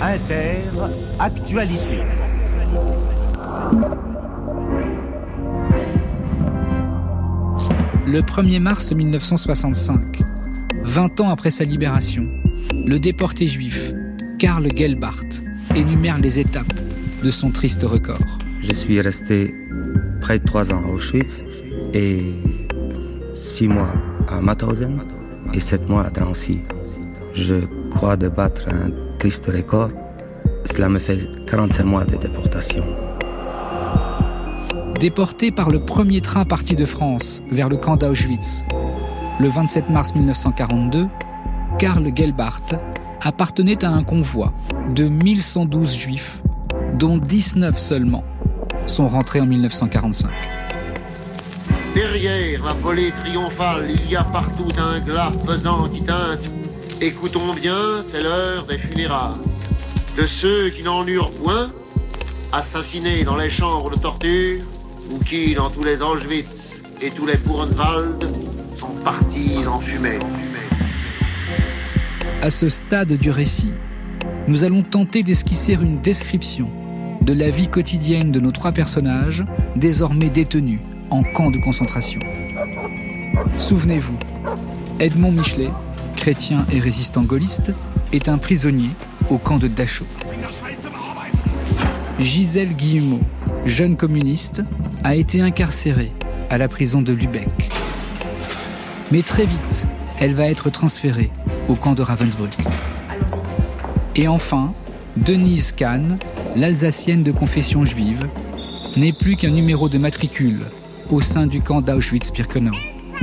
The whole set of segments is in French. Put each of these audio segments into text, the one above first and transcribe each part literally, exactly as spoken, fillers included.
Inter, actualité. Le premier mars mille neuf cent soixante-cinq, vingt ans après sa libération, le déporté juif, Karl Gelbart, énumère les étapes de son triste record. Je suis resté près de trois ans à Auschwitz et six mois à Mauthausen et sept mois à Drancy. Je crois de battre un triste record. Cela me fait quarante-cinq mois de déportation. Déporté par le premier train parti de France vers le camp d'Auschwitz, le vingt-sept mars mille neuf cent quarante-deux, Karl Gelbart appartenait à un convoi de mille cent douze juifs, dont dix-neuf seulement sont rentrés en mille neuf cent quarante-cinq. Derrière la volée triomphale, il y a partout un glas pesant qui teinte. Écoutons bien, c'est l'heure des funérailles. De ceux qui n'en eurent point, assassinés dans les chambres de torture, ou qui, dans tous les Auschwitz et tous les Buchenwald, sont partis en fumée. À ce stade du récit, nous allons tenter d'esquisser une description de la vie quotidienne de nos trois personnages, désormais détenus en camp de concentration. Souvenez-vous, Edmond Michelet, chrétien et résistant gaulliste, est un prisonnier au camp de Dachau. Gisèle Guillemot, jeune communiste, a été incarcérée à la prison de Lübeck. Mais très vite, elle va être transférée au camp de Ravensbrück. Et enfin, Denise Kahn, l'Alsacienne de confession juive, n'est plus qu'un numéro de matricule au sein du camp d'Auschwitz-Birkenau.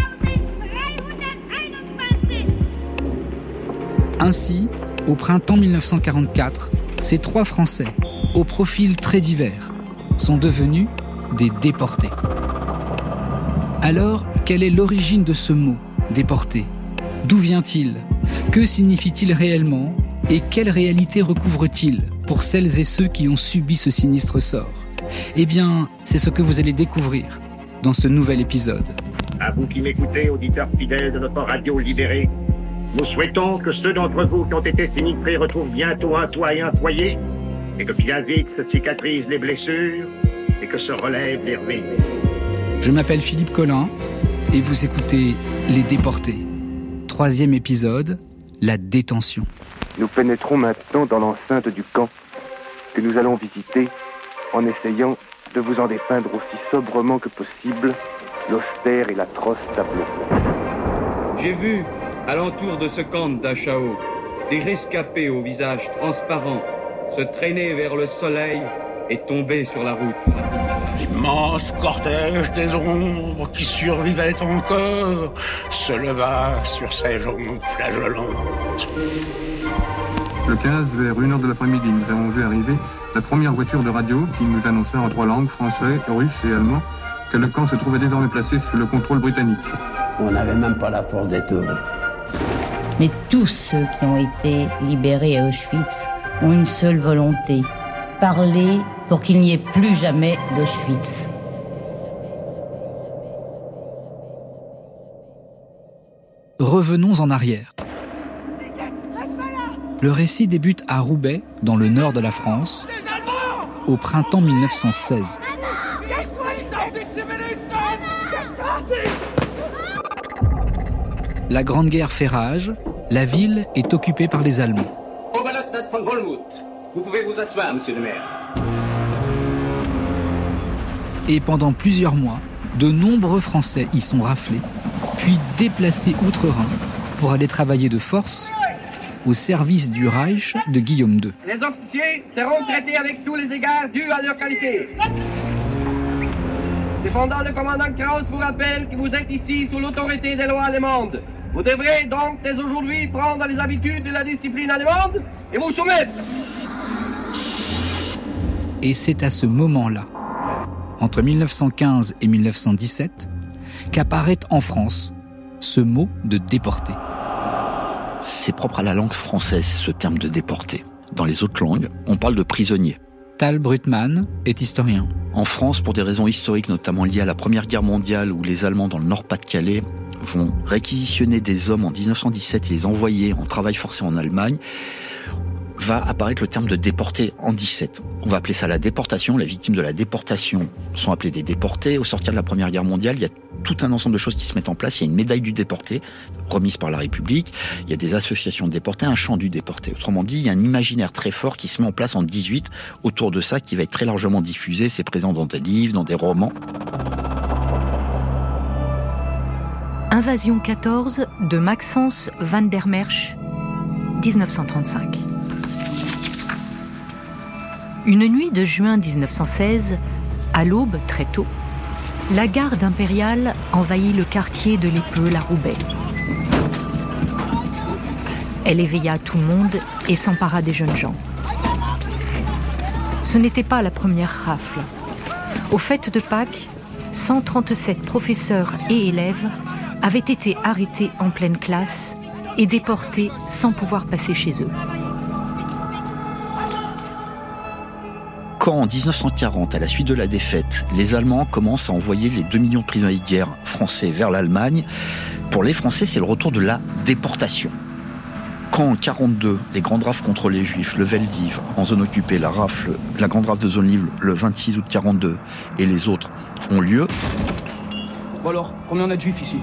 Ainsi, au printemps mille neuf cent quarante-quatre, ces trois Français, au profil très divers, sont devenus des déportés. Alors, quelle est l'origine de ce mot, déporté ? D'où vient-il ? Que signifie-t-il réellement ? Et quelle réalité recouvre-t-il pour celles et ceux qui ont subi ce sinistre sort ? Eh bien, c'est ce que vous allez découvrir dans ce nouvel épisode. À vous qui m'écoutez, auditeurs fidèles de notre radio libérée, nous souhaitons que ceux d'entre vous qui ont été sinistrés retrouvent bientôt un toit et un foyer, et que bien vite se cicatrisent les blessures, et que se relèvent les ruines. Je m'appelle Philippe Collin, et vous écoutez Les Déportés. Troisième épisode, la détention. Nous pénétrons maintenant dans l'enceinte du camp, que nous allons visiter en essayant de vous en dépeindre aussi sobrement que possible l'austère et l'atroce tableau. J'ai vu, alentour de ce camp de Dachau, des rescapés au visage transparent se traîner vers le soleil et tomber sur la route. L'immense cortège des ombres qui survivaient encore se leva sur ses jambes flageolantes. Le quinze, vers une heure de l'après-midi, nous avons vu arriver la première voiture de radio qui nous annonçait en trois langues, français, russe et allemand, que le camp se trouvait désormais placé sous le contrôle britannique. On n'avait même pas la force d'être heureux. Mais tous ceux qui ont été libérés à Auschwitz ont une seule volonté, parler pour qu'il n'y ait plus jamais d'Auschwitz. Revenons en arrière. Le récit débute à Roubaix, dans le nord de la France, au printemps mille neuf cent seize. La Grande Guerre fait rage, la ville est occupée par les Allemands. Vous pouvez vous asseoir, monsieur le maire. Et pendant plusieurs mois, de nombreux Français y sont raflés, puis déplacés outre-Rhin pour aller travailler de force au service du Reich de Guillaume deux. Les officiers seront traités avec tous les égards dus à leur qualité. Cependant, le commandant Krauss vous rappelle que vous êtes ici sous l'autorité des lois allemandes. Vous devrez donc dès aujourd'hui prendre les habitudes de la discipline allemande et vous soumettre. Et c'est à ce moment-là, entre mille neuf cent quinze et mille neuf cent dix-sept, qu'apparaît en France ce mot de déporté. C'est propre à la langue française, ce terme de déporté. Dans les autres langues, on parle de prisonnier. Tal Brutmann est historien. En France, pour des raisons historiques, notamment liées à la Première Guerre mondiale, où les Allemands dans le Nord-Pas-de-Calais vont réquisitionner des hommes en dix-neuf cent dix-sept et les envoyer en travail forcé en Allemagne, va apparaître le terme de déporté en dix-sept. On va appeler ça la déportation. Les victimes de la déportation sont appelées des déportés. Au sortir de la Première Guerre mondiale, il y a tout un ensemble de choses qui se mettent en place. Il y a une médaille du déporté, remise par la République. Il y a des associations de déportés, un chant du déporté. Autrement dit, il y a un imaginaire très fort qui se met en place en dix-huit autour de ça, qui va être très largement diffusé. C'est présent dans des livres, dans des romans. Invasion quatorze de Maxence van der Merch, dix-neuf cent trente-cinq. Une nuit de juin dix-neuf cent seize, à l'aube, très tôt, la garde impériale envahit le quartier de l'Épeule à Roubaix. Elle éveilla tout le monde et s'empara des jeunes gens. Ce n'était pas la première rafle. Au fêtes de Pâques, cent trente-sept professeurs et élèves avaient été arrêtés en pleine classe et déportés sans pouvoir passer chez eux. Quand, en dix-neuf cent quarante, à la suite de la défaite, les Allemands commencent à envoyer les deux millions de prisonniers de guerre français vers l'Allemagne, pour les Français, c'est le retour de la déportation. Quand, en quarante-deux, les grandes rafles contre les Juifs, le Veldiv, en zone occupée, la rafle, la grande rafle de zone libre, le vingt-six août quarante-deux, et les autres ont lieu. Bon alors, combien on a de Juifs ici ?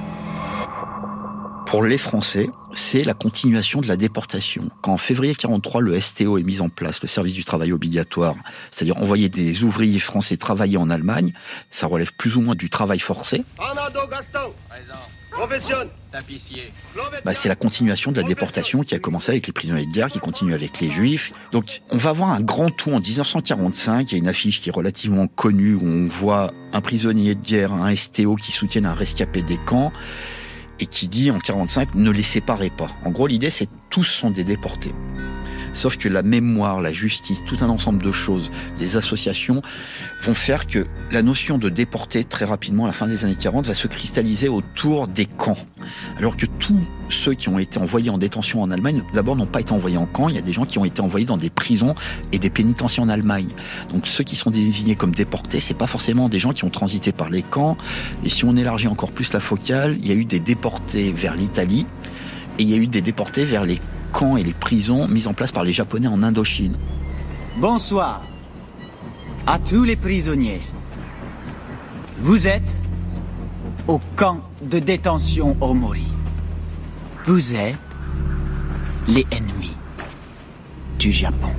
Pour les Français, c'est la continuation de la déportation. Quand en février quarante-trois, le S T O est mis en place, le service du travail obligatoire, c'est-à-dire envoyer des ouvriers français travailler en Allemagne, ça relève plus ou moins du travail forcé. Armando Gaston, présent. Profession, tapissier. Bah, c'est la continuation de la déportation qui a commencé avec les prisonniers de guerre, qui continue avec les Juifs. Donc on va avoir un grand tout en dix-neuf cent quarante-cinq. Il y a une affiche qui est relativement connue où on voit un prisonnier de guerre, un S T O qui soutiennent un rescapé des camps, et qui dit en quarante-cinq, ne les séparez pas. En gros, l'idée, c'est que tous sont des déportés. Sauf que la mémoire, la justice, tout un ensemble de choses, les associations vont faire que la notion de déporté, très rapidement, à la fin des années quarante, va se cristalliser autour des camps. Alors que tous ceux qui ont été envoyés en détention en Allemagne, d'abord, n'ont pas été envoyés en camp. Il y a des gens qui ont été envoyés dans des prisons et des pénitenciers en Allemagne. Donc ceux qui sont désignés comme déportés, c'est pas forcément des gens qui ont transité par les camps. Et si on élargit encore plus la focale, il y a eu des déportés vers l'Italie et il y a eu des déportés vers les camps et les prisons mises en place par les Japonais en Indochine. Bonsoir à tous les prisonniers. Vous êtes au camp de détention Omori. Vous êtes les ennemis du Japon.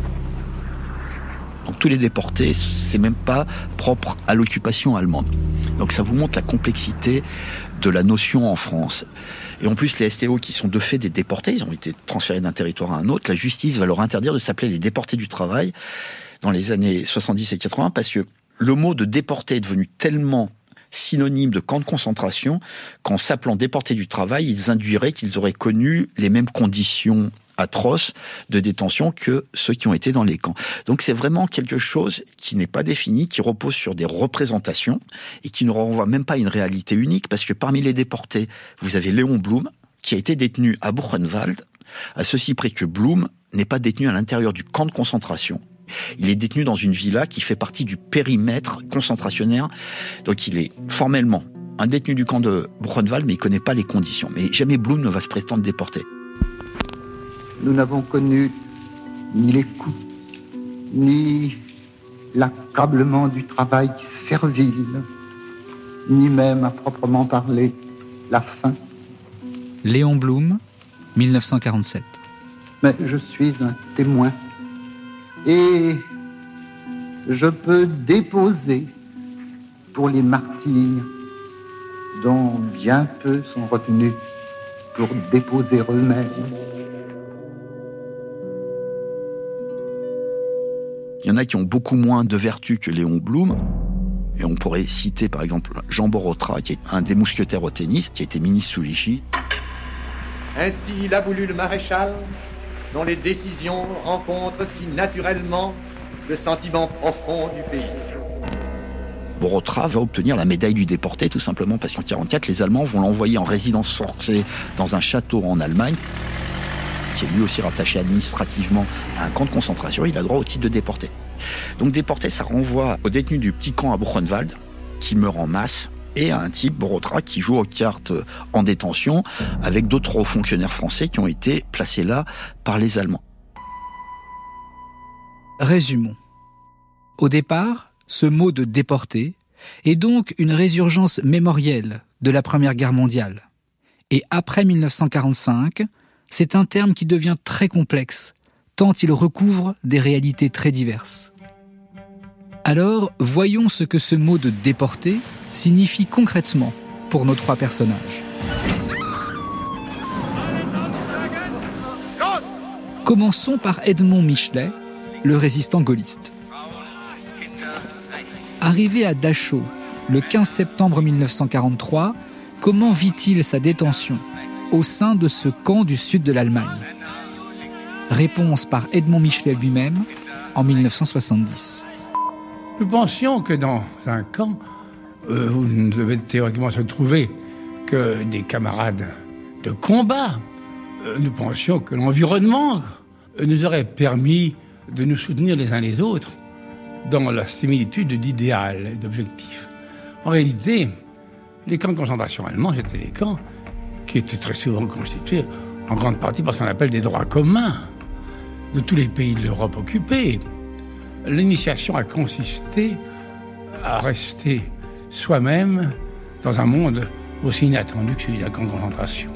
Donc tous les déportés, c'est même pas propre à l'occupation allemande. Donc ça vous montre la complexité de la notion en France. Et en plus, les S T O qui sont de fait des déportés, ils ont été transférés d'un territoire à un autre, la justice va leur interdire de s'appeler les déportés du travail dans les années soixante-dix et quatre-vingts, parce que le mot de déporté est devenu tellement synonyme de camp de concentration qu'en s'appelant déportés du travail, ils induiraient qu'ils auraient connu les mêmes conditions atroces de détention que ceux qui ont été dans les camps. Donc c'est vraiment quelque chose qui n'est pas défini, qui repose sur des représentations et qui ne renvoie même pas à une réalité unique, parce que parmi les déportés, vous avez Léon Blum, qui a été détenu à Buchenwald, à ceci près que Blum n'est pas détenu à l'intérieur du camp de concentration. Il est détenu dans une villa qui fait partie du périmètre concentrationnaire, donc il est formellement un détenu du camp de Buchenwald, mais il ne connaît pas les conditions. Mais jamais Blum ne va se prétendre déporté. Nous n'avons connu ni les coups, ni l'accablement du travail servile, ni même, à proprement parler, la faim. Léon Blum, dix-neuf cent quarante-sept. Mais je suis un témoin et je peux déposer pour les martyrs dont bien peu sont retenus pour déposer eux-mêmes. Il y en a qui ont beaucoup moins de vertus que Léon Blum. Et on pourrait citer par exemple Jean Borotra, qui est un des mousquetaires au tennis, qui a été ministre sous Vichy. Ainsi l'a voulu le maréchal, dont les décisions rencontrent si naturellement le sentiment profond du pays. Borotra va obtenir la médaille du déporté, tout simplement parce qu'en quarante-quatre, les Allemands vont l'envoyer en résidence forcée dans un château en Allemagne, qui est lui aussi rattaché administrativement à un camp de concentration. Il a droit au titre de déporté. Donc déporté, ça renvoie aux détenus du petit camp à Buchenwald, qui meurent en masse, et à un type, Borotra, qui joue aux cartes en détention avec d'autres hauts fonctionnaires français qui ont été placés là par les Allemands. Résumons. Au départ, ce mot de déporté est donc une résurgence mémorielle de la Première Guerre mondiale. Et après mille neuf cent quarante-cinq, c'est un terme qui devient très complexe, tant il recouvre des réalités très diverses. Alors, voyons ce que ce mot de déporté signifie concrètement pour nos trois personnages. Commençons par Edmond Michelet, le résistant gaulliste. Arrivé à Dachau le quinze septembre mille neuf cent quarante-trois, comment vit-il sa détention au sein de ce camp du sud de l'Allemagne ? Réponse par Edmond Michelet lui-même en mille neuf cent soixante-dix. Nous pensions que dans un camp, euh, vous ne devez théoriquement se trouver que des camarades de combat. Euh, nous pensions que l'environnement nous aurait permis de nous soutenir les uns les autres dans la similitude d'idéal et d'objectifs. En réalité, les camps de concentration allemands, c'était des camps qui étaient très souvent constitués en grande partie par ce qu'on appelle des droits communs de tous les pays de l'Europe occupée. L'initiation a consisté à rester soi-même dans un monde aussi inattendu que celui d'un camp de concentration.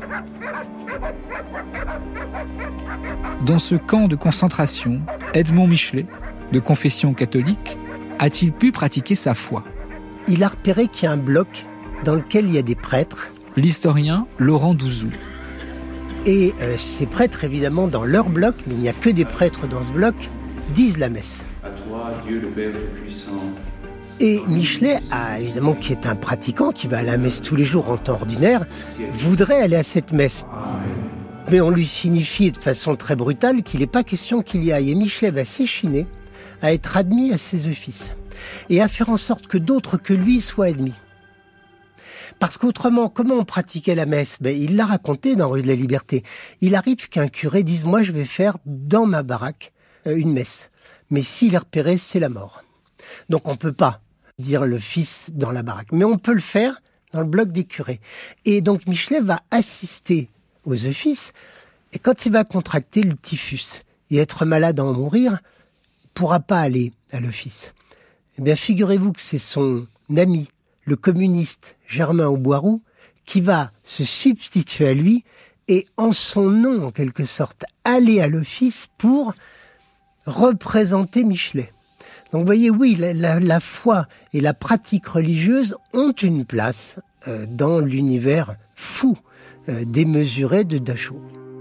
Dans ce camp de concentration, Edmond Michelet, de confession catholique, a-t-il pu pratiquer sa foi ? Il a repéré qu'il y a un bloc dans lequel il y a des prêtres. L'historien Laurent Douzou. Et euh, ces prêtres, évidemment, dans leur bloc, mais il n'y a que des prêtres dans ce bloc, disent la messe. À toi, Dieu le Père Tout-Puissant. Et Michelet, a, évidemment, qui est un pratiquant, qui va à la messe tous les jours en temps ordinaire, voudrait aller à cette messe. Mais on lui signifie de façon très brutale qu'il n'est pas question qu'il y aille. Et Michelet va s'échiner à être admis à ses offices et à faire en sorte que d'autres que lui soient admis. Parce qu'autrement, comment on pratiquait la messe ? Ben, il l'a raconté dans Rue de la Liberté. Il arrive qu'un curé dise « Moi, je vais faire dans ma baraque euh, une messe. » Mais s'il est repéré, c'est la mort. Donc on ne peut pas dire le fils dans la baraque. Mais on peut le faire dans le bloc des curés. Et donc Michelet va assister aux offices. Et quand il va contracter le typhus et être malade à en mourir, il ne pourra pas aller à l'office. Eh bien, figurez-vous que c'est son ami, le communiste Germain Auboiroux, qui va se substituer à lui et en son nom, en quelque sorte, aller à l'office pour représenter Michelet. Donc, vous voyez, oui, la, la, la foi et la pratique religieuse ont une place euh, dans l'univers fou, euh, démesuré de Dachau.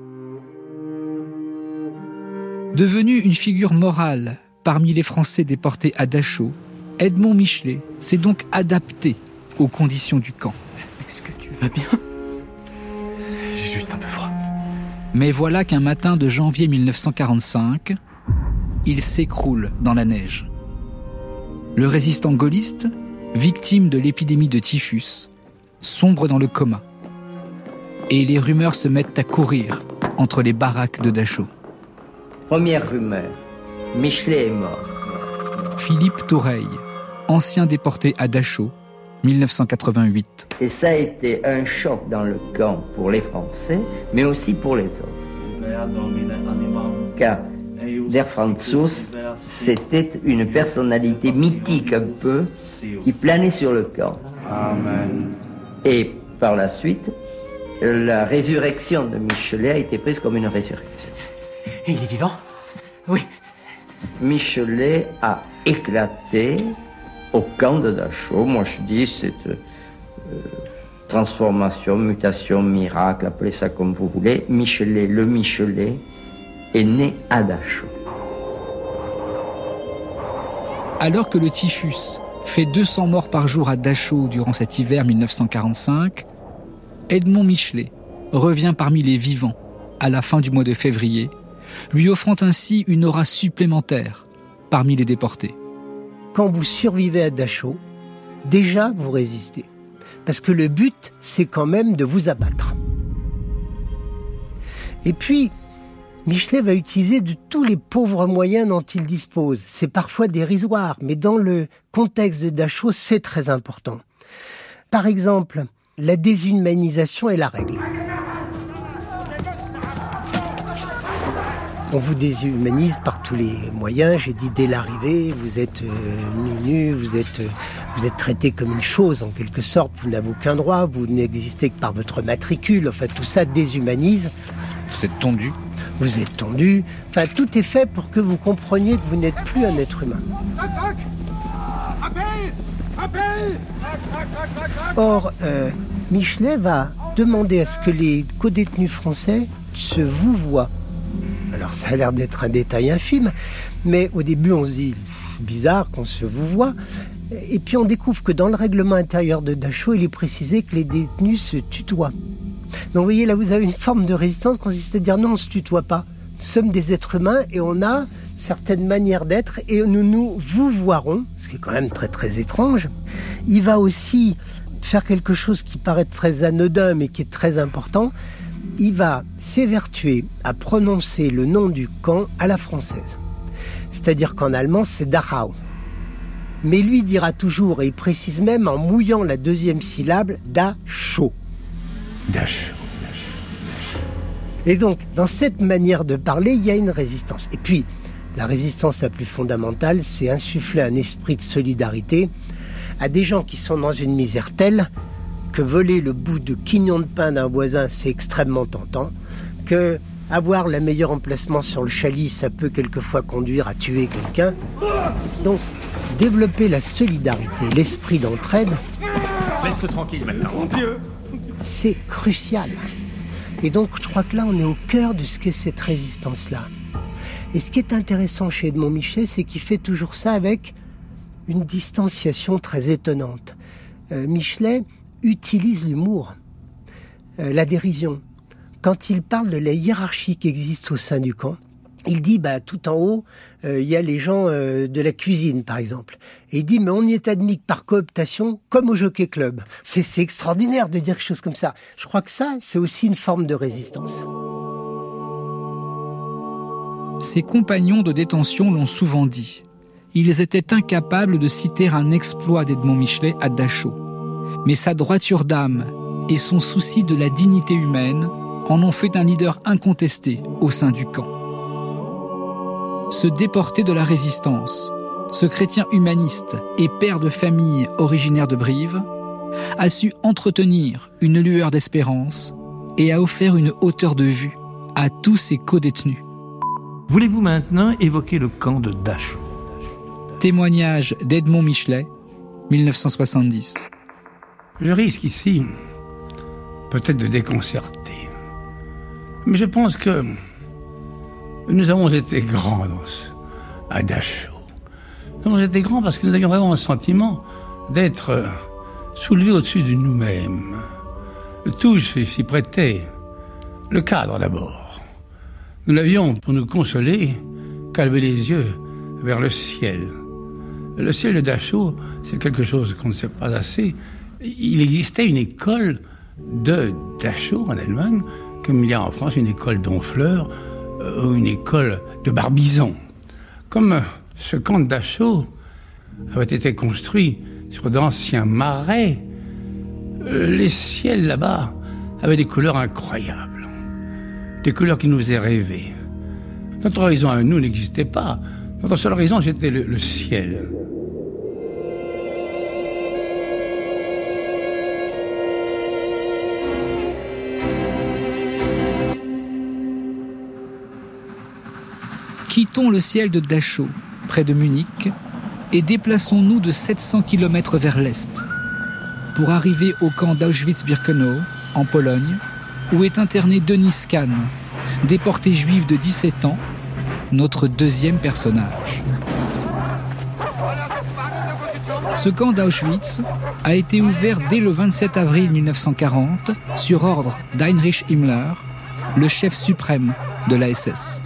Devenu une figure morale parmi les Français déportés à Dachau, Edmond Michelet s'est donc adapté aux conditions du camp. Est-ce que tu vas bien ? J'ai juste un peu froid. Mais voilà qu'un matin de janvier mille neuf cent quarante-cinq, il s'écroule dans la neige. Le résistant gaulliste, victime de l'épidémie de typhus, sombre dans le coma. Et les rumeurs se mettent à courir entre les baraques de Dachau. Première rumeur, Michelet est mort. Philippe Toureille, ancien déporté à Dachau, mille neuf cent quatre-vingt-huit. Et ça a été un choc dans le camp pour les Français, mais aussi pour les autres. Car Der Franzus, c'était une personnalité mythique un peu, qui planait sur le camp. Amen. Et par la suite, la résurrection de Michelet a été prise comme une résurrection. Et il est vivant ? Oui. Michelet a éclaté au camp de Dachau. Moi je dis cette euh, transformation, mutation, miracle, appelez ça comme vous voulez. Michelet, le Michelet, est né à Dachau. Alors que le typhus fait deux cents morts par jour à Dachau durant cet hiver mille neuf cent quarante-cinq, Edmond Michelet revient parmi les vivants à la fin du mois de février, lui offrant ainsi une aura supplémentaire parmi les déportés. Quand vous survivez à Dachau, déjà vous résistez. Parce que le but, c'est quand même de vous abattre. Et puis, Michelet va utiliser de tous les pauvres moyens dont il dispose. C'est parfois dérisoire, mais dans le contexte de Dachau, c'est très important. Par exemple, la déshumanisation est la règle. On vous déshumanise par tous les moyens. J'ai dit dès l'arrivée, vous êtes euh, mis-nu, vous êtes, euh, vous êtes traité comme une chose en quelque sorte. Vous n'avez aucun droit, vous n'existez que par votre matricule. Enfin, tout ça déshumanise. Vous êtes tondu. Vous êtes tondu. Enfin, tout est fait pour que vous compreniez que vous n'êtes plus un être humain. Or, euh, Michelet va demander à ce que les codétenus français se vouvoient. Alors ça a l'air d'être un détail infime, mais au début on se dit c'est bizarre qu'on se vouvoie. Et puis on découvre que dans le règlement intérieur de Dachau, il est précisé que les détenus se tutoient. Donc vous voyez, là vous avez une forme de résistance qui consiste à dire non, on ne se tutoie pas. Nous sommes des êtres humains et on a certaines manières d'être et nous nous vouvoierons, ce qui est quand même très très étrange. Il va aussi faire quelque chose qui paraît très anodin mais qui est très important. Il va s'évertuer à prononcer le nom du camp à la française. C'est-à-dire qu'en allemand, c'est Dachau. Mais lui dira toujours, et il précise même en mouillant la deuxième syllabe, Dachau. Dachau. Et donc, dans cette manière de parler, il y a une résistance. Et puis, la résistance la plus fondamentale, c'est insuffler un esprit de solidarité à des gens qui sont dans une misère telle que voler le bout de quignon de pain d'un voisin, c'est extrêmement tentant, que avoir le meilleur emplacement sur le chalit, ça peut quelquefois conduire à tuer quelqu'un. Donc, développer la solidarité, l'esprit d'entraide, laisse-le tranquille maintenant, mon Dieu, c'est crucial. Et donc, je crois que là, on est au cœur de ce qu'est cette résistance-là. Et ce qui est intéressant chez Edmond Michelet, c'est qu'il fait toujours ça avec une distanciation très étonnante. Euh, Michelet utilise l'humour, euh, la dérision. Quand il parle de la hiérarchie qui existe au sein du camp, il dit, bah, tout en haut, il euh, y a les gens euh, de la cuisine, par exemple. Et il dit, mais on y est admis par cooptation, comme au Jockey Club. C'est, c'est extraordinaire de dire quelque chose comme ça. Je crois que ça, c'est aussi une forme de résistance. Ses compagnons de détention l'ont souvent dit. Ils étaient incapables de citer un exploit d'Edmond Michelet à Dachau. Mais sa droiture d'âme et son souci de la dignité humaine en ont fait un leader incontesté au sein du camp. Ce déporté de la résistance, ce chrétien humaniste et père de famille originaire de Brive, a su entretenir une lueur d'espérance et a offert une hauteur de vue à tous ses codétenus. Voulez-vous maintenant évoquer le camp de Dachau ? Témoignage d'Edmond Michelet, dix-neuf cent soixante-dix. Je risque ici peut-être de déconcerter. Mais je pense que nous avons été grands à Dachau. Nous avons été grands parce que nous avions vraiment un sentiment d'être soulevés au-dessus de nous-mêmes. Tout s'y prêtait. Le cadre d'abord. Nous l'avions, pour nous consoler, qu'à lever les yeux vers le ciel. Le ciel de Dachau, c'est quelque chose qu'on ne sait pas assez. Il existait une école de Dachau en Allemagne, comme il y a en France une école d'Honfleur euh, ou une école de Barbizon. Comme euh, ce camp de Dachau avait été construit sur d'anciens marais, euh, les ciels là-bas avaient des couleurs incroyables, des couleurs qui nous faisaient rêver. Notre horizon à nous n'existait pas. Notre seul horizon, c'était le, le ciel. Quittons le ciel de Dachau, près de Munich, et déplaçons-nous de sept cents kilomètres vers l'est, pour arriver au camp d'Auschwitz-Birkenau, en Pologne, où est interné Denis Kahn, déporté juif de dix-sept ans, notre deuxième personnage. Ce camp d'Auschwitz a été ouvert dès le vingt-sept avril mille neuf cent quarante sur ordre d'Heinrich Himmler, le chef suprême de la S S.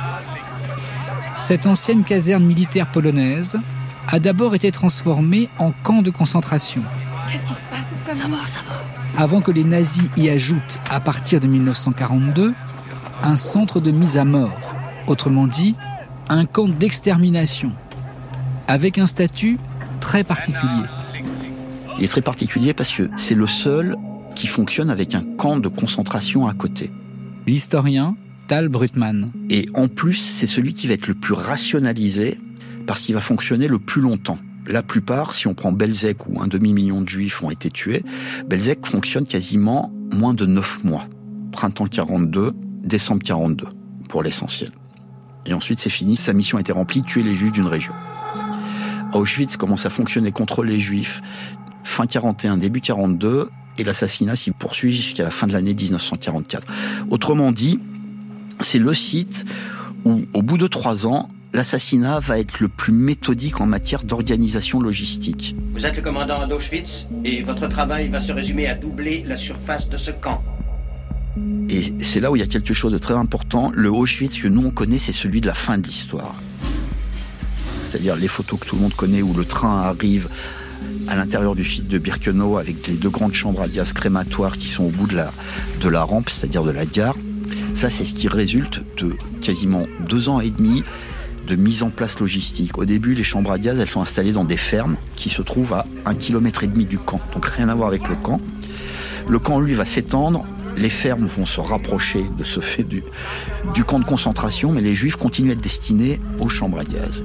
Cette ancienne caserne militaire polonaise a d'abord été transformée en camp de concentration. Qu'est-ce qui se passe au Ça va, ça va. Avant que les nazis y ajoutent, à partir de mille neuf cent quarante-deux, un centre de mise à mort, autrement dit, un camp d'extermination, avec un statut très particulier. Il est très particulier parce que c'est le seul qui fonctionne avec un camp de concentration à côté. L'historien l'hôpital Brutmann. Et en plus, c'est celui qui va être le plus rationalisé parce qu'il va fonctionner le plus longtemps. La plupart, si on prend Belzec où un demi-million de juifs ont été tués, Belzec fonctionne quasiment moins de neuf mois. Printemps quarante-deux, décembre quarante-deux, pour l'essentiel. Et ensuite, c'est fini, sa mission a été remplie, tuer les juifs d'une région. Auschwitz commence à fonctionner contre les juifs fin quarante et un, début quarante-deux, et l'assassinat s'y poursuit jusqu'à la fin de l'année dix-neuf cent quarante-quatre. Autrement dit, c'est le site où, au bout de trois ans, l'assassinat va être le plus méthodique en matière d'organisation logistique. Vous êtes le commandant d'Auschwitz et votre travail va se résumer à doubler la surface de ce camp. Et c'est là où il y a quelque chose de très important. Le Auschwitz que nous on connaît, c'est celui de la fin de l'histoire. C'est-à-dire les photos que tout le monde connaît où le train arrive à l'intérieur du site de Birkenau avec les deux grandes chambres à gaz crématoires qui sont au bout de la, de la rampe, c'est-à-dire de la gare. Ça, c'est ce qui résulte de quasiment deux ans et demi de mise en place logistique. Au début, les chambres à gaz, elles sont installées dans des fermes qui se trouvent à un kilomètre et demi du camp. Donc rien à voir avec le camp. Le camp, lui, va s'étendre. Les fermes vont se rapprocher de ce fait du, du camp de concentration, mais les juifs continuent à être destinés aux chambres à gaz.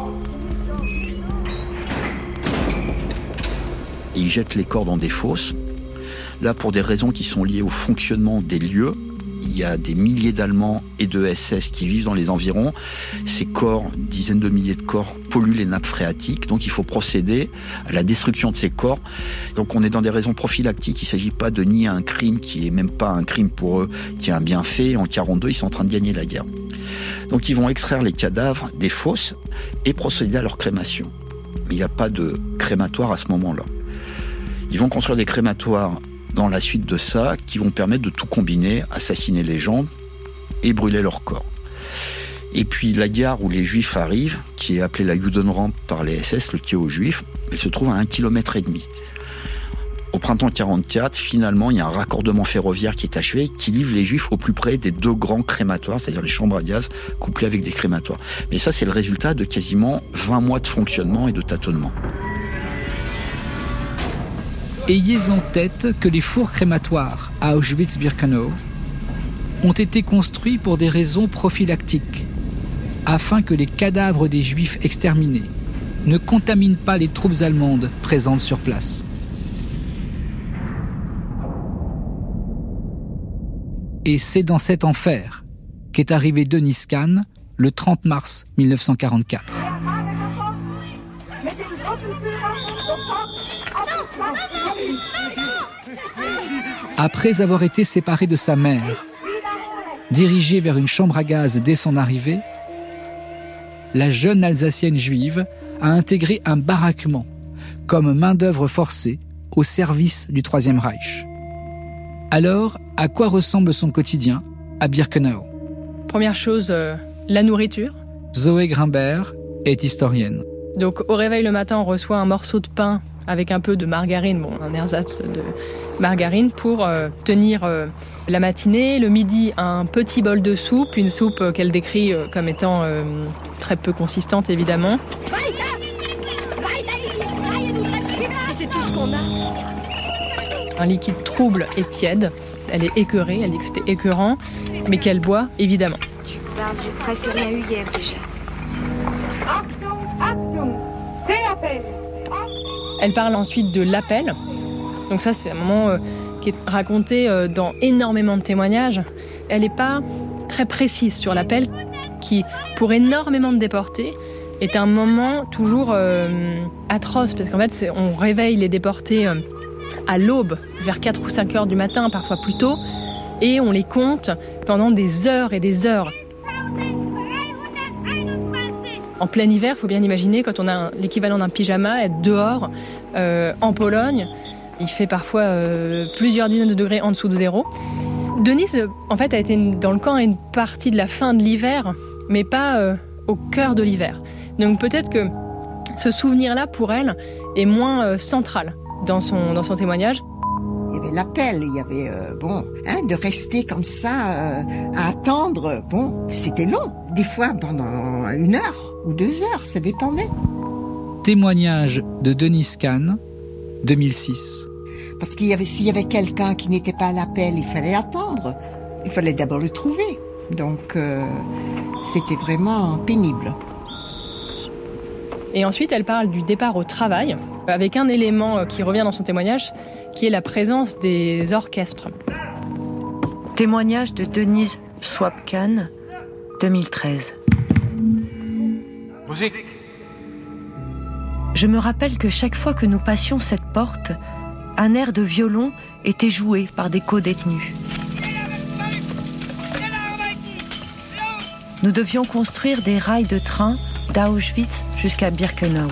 Et ils jettent les corps dans des fosses. Là, pour des raisons qui sont liées au fonctionnement des lieux, il y a des milliers d'Allemands et de S S qui vivent dans les environs. Ces corps, une dizaine de milliers de corps, polluent les nappes phréatiques. Donc il faut procéder à la destruction de ces corps. Donc on est dans des raisons prophylactiques. Il ne s'agit pas de nier un crime qui n'est même pas un crime pour eux, qui est un bienfait. En quarante-deux, ils sont en train de gagner la guerre. Donc ils vont extraire les cadavres des fosses et procéder à leur crémation. Mais il n'y a pas de crématoire à ce moment-là. Ils vont construire des crématoires dans la suite de ça, qui vont permettre de tout combiner, assassiner les gens et brûler leurs corps. Et puis la gare où les Juifs arrivent, qui est appelée la Judenrampe par les S S, le quai aux Juifs, elle se trouve à un kilomètre et demi. Au printemps quarante-quatre, finalement, il y a un raccordement ferroviaire qui est achevé, qui livre les Juifs au plus près des deux grands crématoires, c'est-à-dire les chambres à gaz couplées avec des crématoires. Mais ça, c'est le résultat de quasiment vingt mois de fonctionnement et de tâtonnement. Ayez en tête que les fours crématoires à Auschwitz-Birkenau ont été construits pour des raisons prophylactiques, afin que les cadavres des Juifs exterminés ne contaminent pas les troupes allemandes présentes sur place. Et c'est dans cet enfer qu'est arrivé Denis Kahn le trente mars mille neuf cent quarante-quatre. Après avoir été séparé de sa mère, dirigée vers une chambre à gaz dès son arrivée, la jeune Alsacienne juive a intégré un baraquement comme main-d'œuvre forcée au service du Troisième Reich. Alors, à quoi ressemble son quotidien à Birkenau ? Première chose, euh, la nourriture. Zoé Grimbert est historienne. Donc au réveil le matin, on reçoit un morceau de pain avec un peu de margarine, bon, un ersatz de margarine pour euh, tenir euh, la matinée. Le midi, un petit bol de soupe, une soupe euh, qu'elle décrit euh, comme étant euh, très peu consistante évidemment. C'est tout ce qu'on a. Un liquide trouble et tiède. Elle est écœurée, elle dit que c'était écœurant, mais qu'elle boit évidemment. Ben, j'ai presque rien eu hier déjà. Elle parle ensuite de l'appel. Donc ça, c'est un moment euh, qui est raconté euh, dans énormément de témoignages. Elle n'est pas très précise sur l'appel, qui, pour énormément de déportés, est un moment toujours euh, atroce. Parce qu'en fait, c'est, on réveille les déportés euh, à l'aube, vers quatre ou cinq heures du matin, parfois plus tôt, et on les compte pendant des heures et des heures. En plein hiver, il faut bien imaginer, quand on a un, l'équivalent d'un pyjama, être dehors, euh, en Pologne, il fait parfois euh, plusieurs dizaines de degrés en dessous de zéro. Denise, euh, en fait, a été dans le camp à une partie de la fin de l'hiver, mais pas euh, au cœur de l'hiver. Donc peut-être que ce souvenir-là, pour elle, est moins euh, central dans son, dans son témoignage. Il y avait l'appel, il y avait, euh, bon, hein, de rester comme ça, euh, à attendre, bon, c'était long. Des fois pendant une heure ou deux heures, ça dépendait. Témoignage de Denis Kahn, deux mille six. Parce qu'il y avait, s'il y avait quelqu'un qui n'était pas à l'appel, il fallait attendre. Il fallait d'abord le trouver. Donc, euh, c'était vraiment pénible. Et ensuite, elle parle du départ au travail, avec un élément qui revient dans son témoignage, qui est la présence des orchestres. Témoignage de Denise Swapkan, deux mille treize. Musique. Je me rappelle que chaque fois que nous passions cette porte, un air de violon était joué par des co-détenus. Nous devions construire des rails de train d'Auschwitz jusqu'à Birkenau.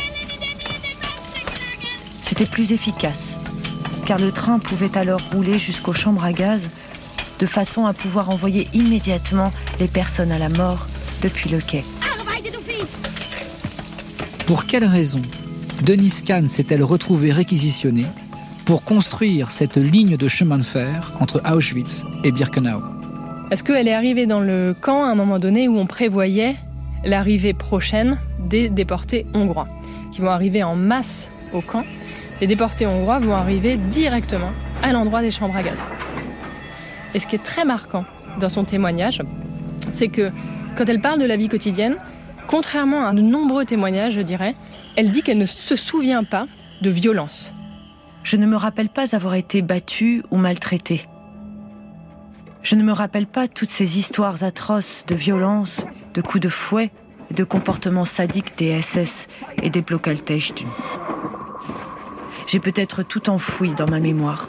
C'était plus efficace, car le train pouvait alors rouler jusqu'aux chambres à gaz, de façon à pouvoir envoyer immédiatement les personnes à la mort depuis le quai. Pour quelle raison Denise Kahn s'est-elle retrouvée réquisitionnée pour construire cette ligne de chemin de fer entre Auschwitz et Birkenau? Est-ce qu'elle est arrivée dans le camp à un moment donné où on prévoyait l'arrivée prochaine des déportés hongrois, qui vont arriver en masse au camp? Les déportés hongrois vont arriver directement à l'endroit des chambres à gaz. Et ce qui est très marquant dans son témoignage, c'est que quand elle parle de la vie quotidienne, contrairement à de nombreux témoignages, je dirais, elle dit qu'elle ne se souvient pas de violence. Je ne me rappelle pas avoir été battue ou maltraitée. Je ne me rappelle pas toutes ces histoires atroces de violence, de coups de fouet et de comportements sadiques des S S et des Blockaltechten. J'ai peut-être tout enfoui dans ma mémoire.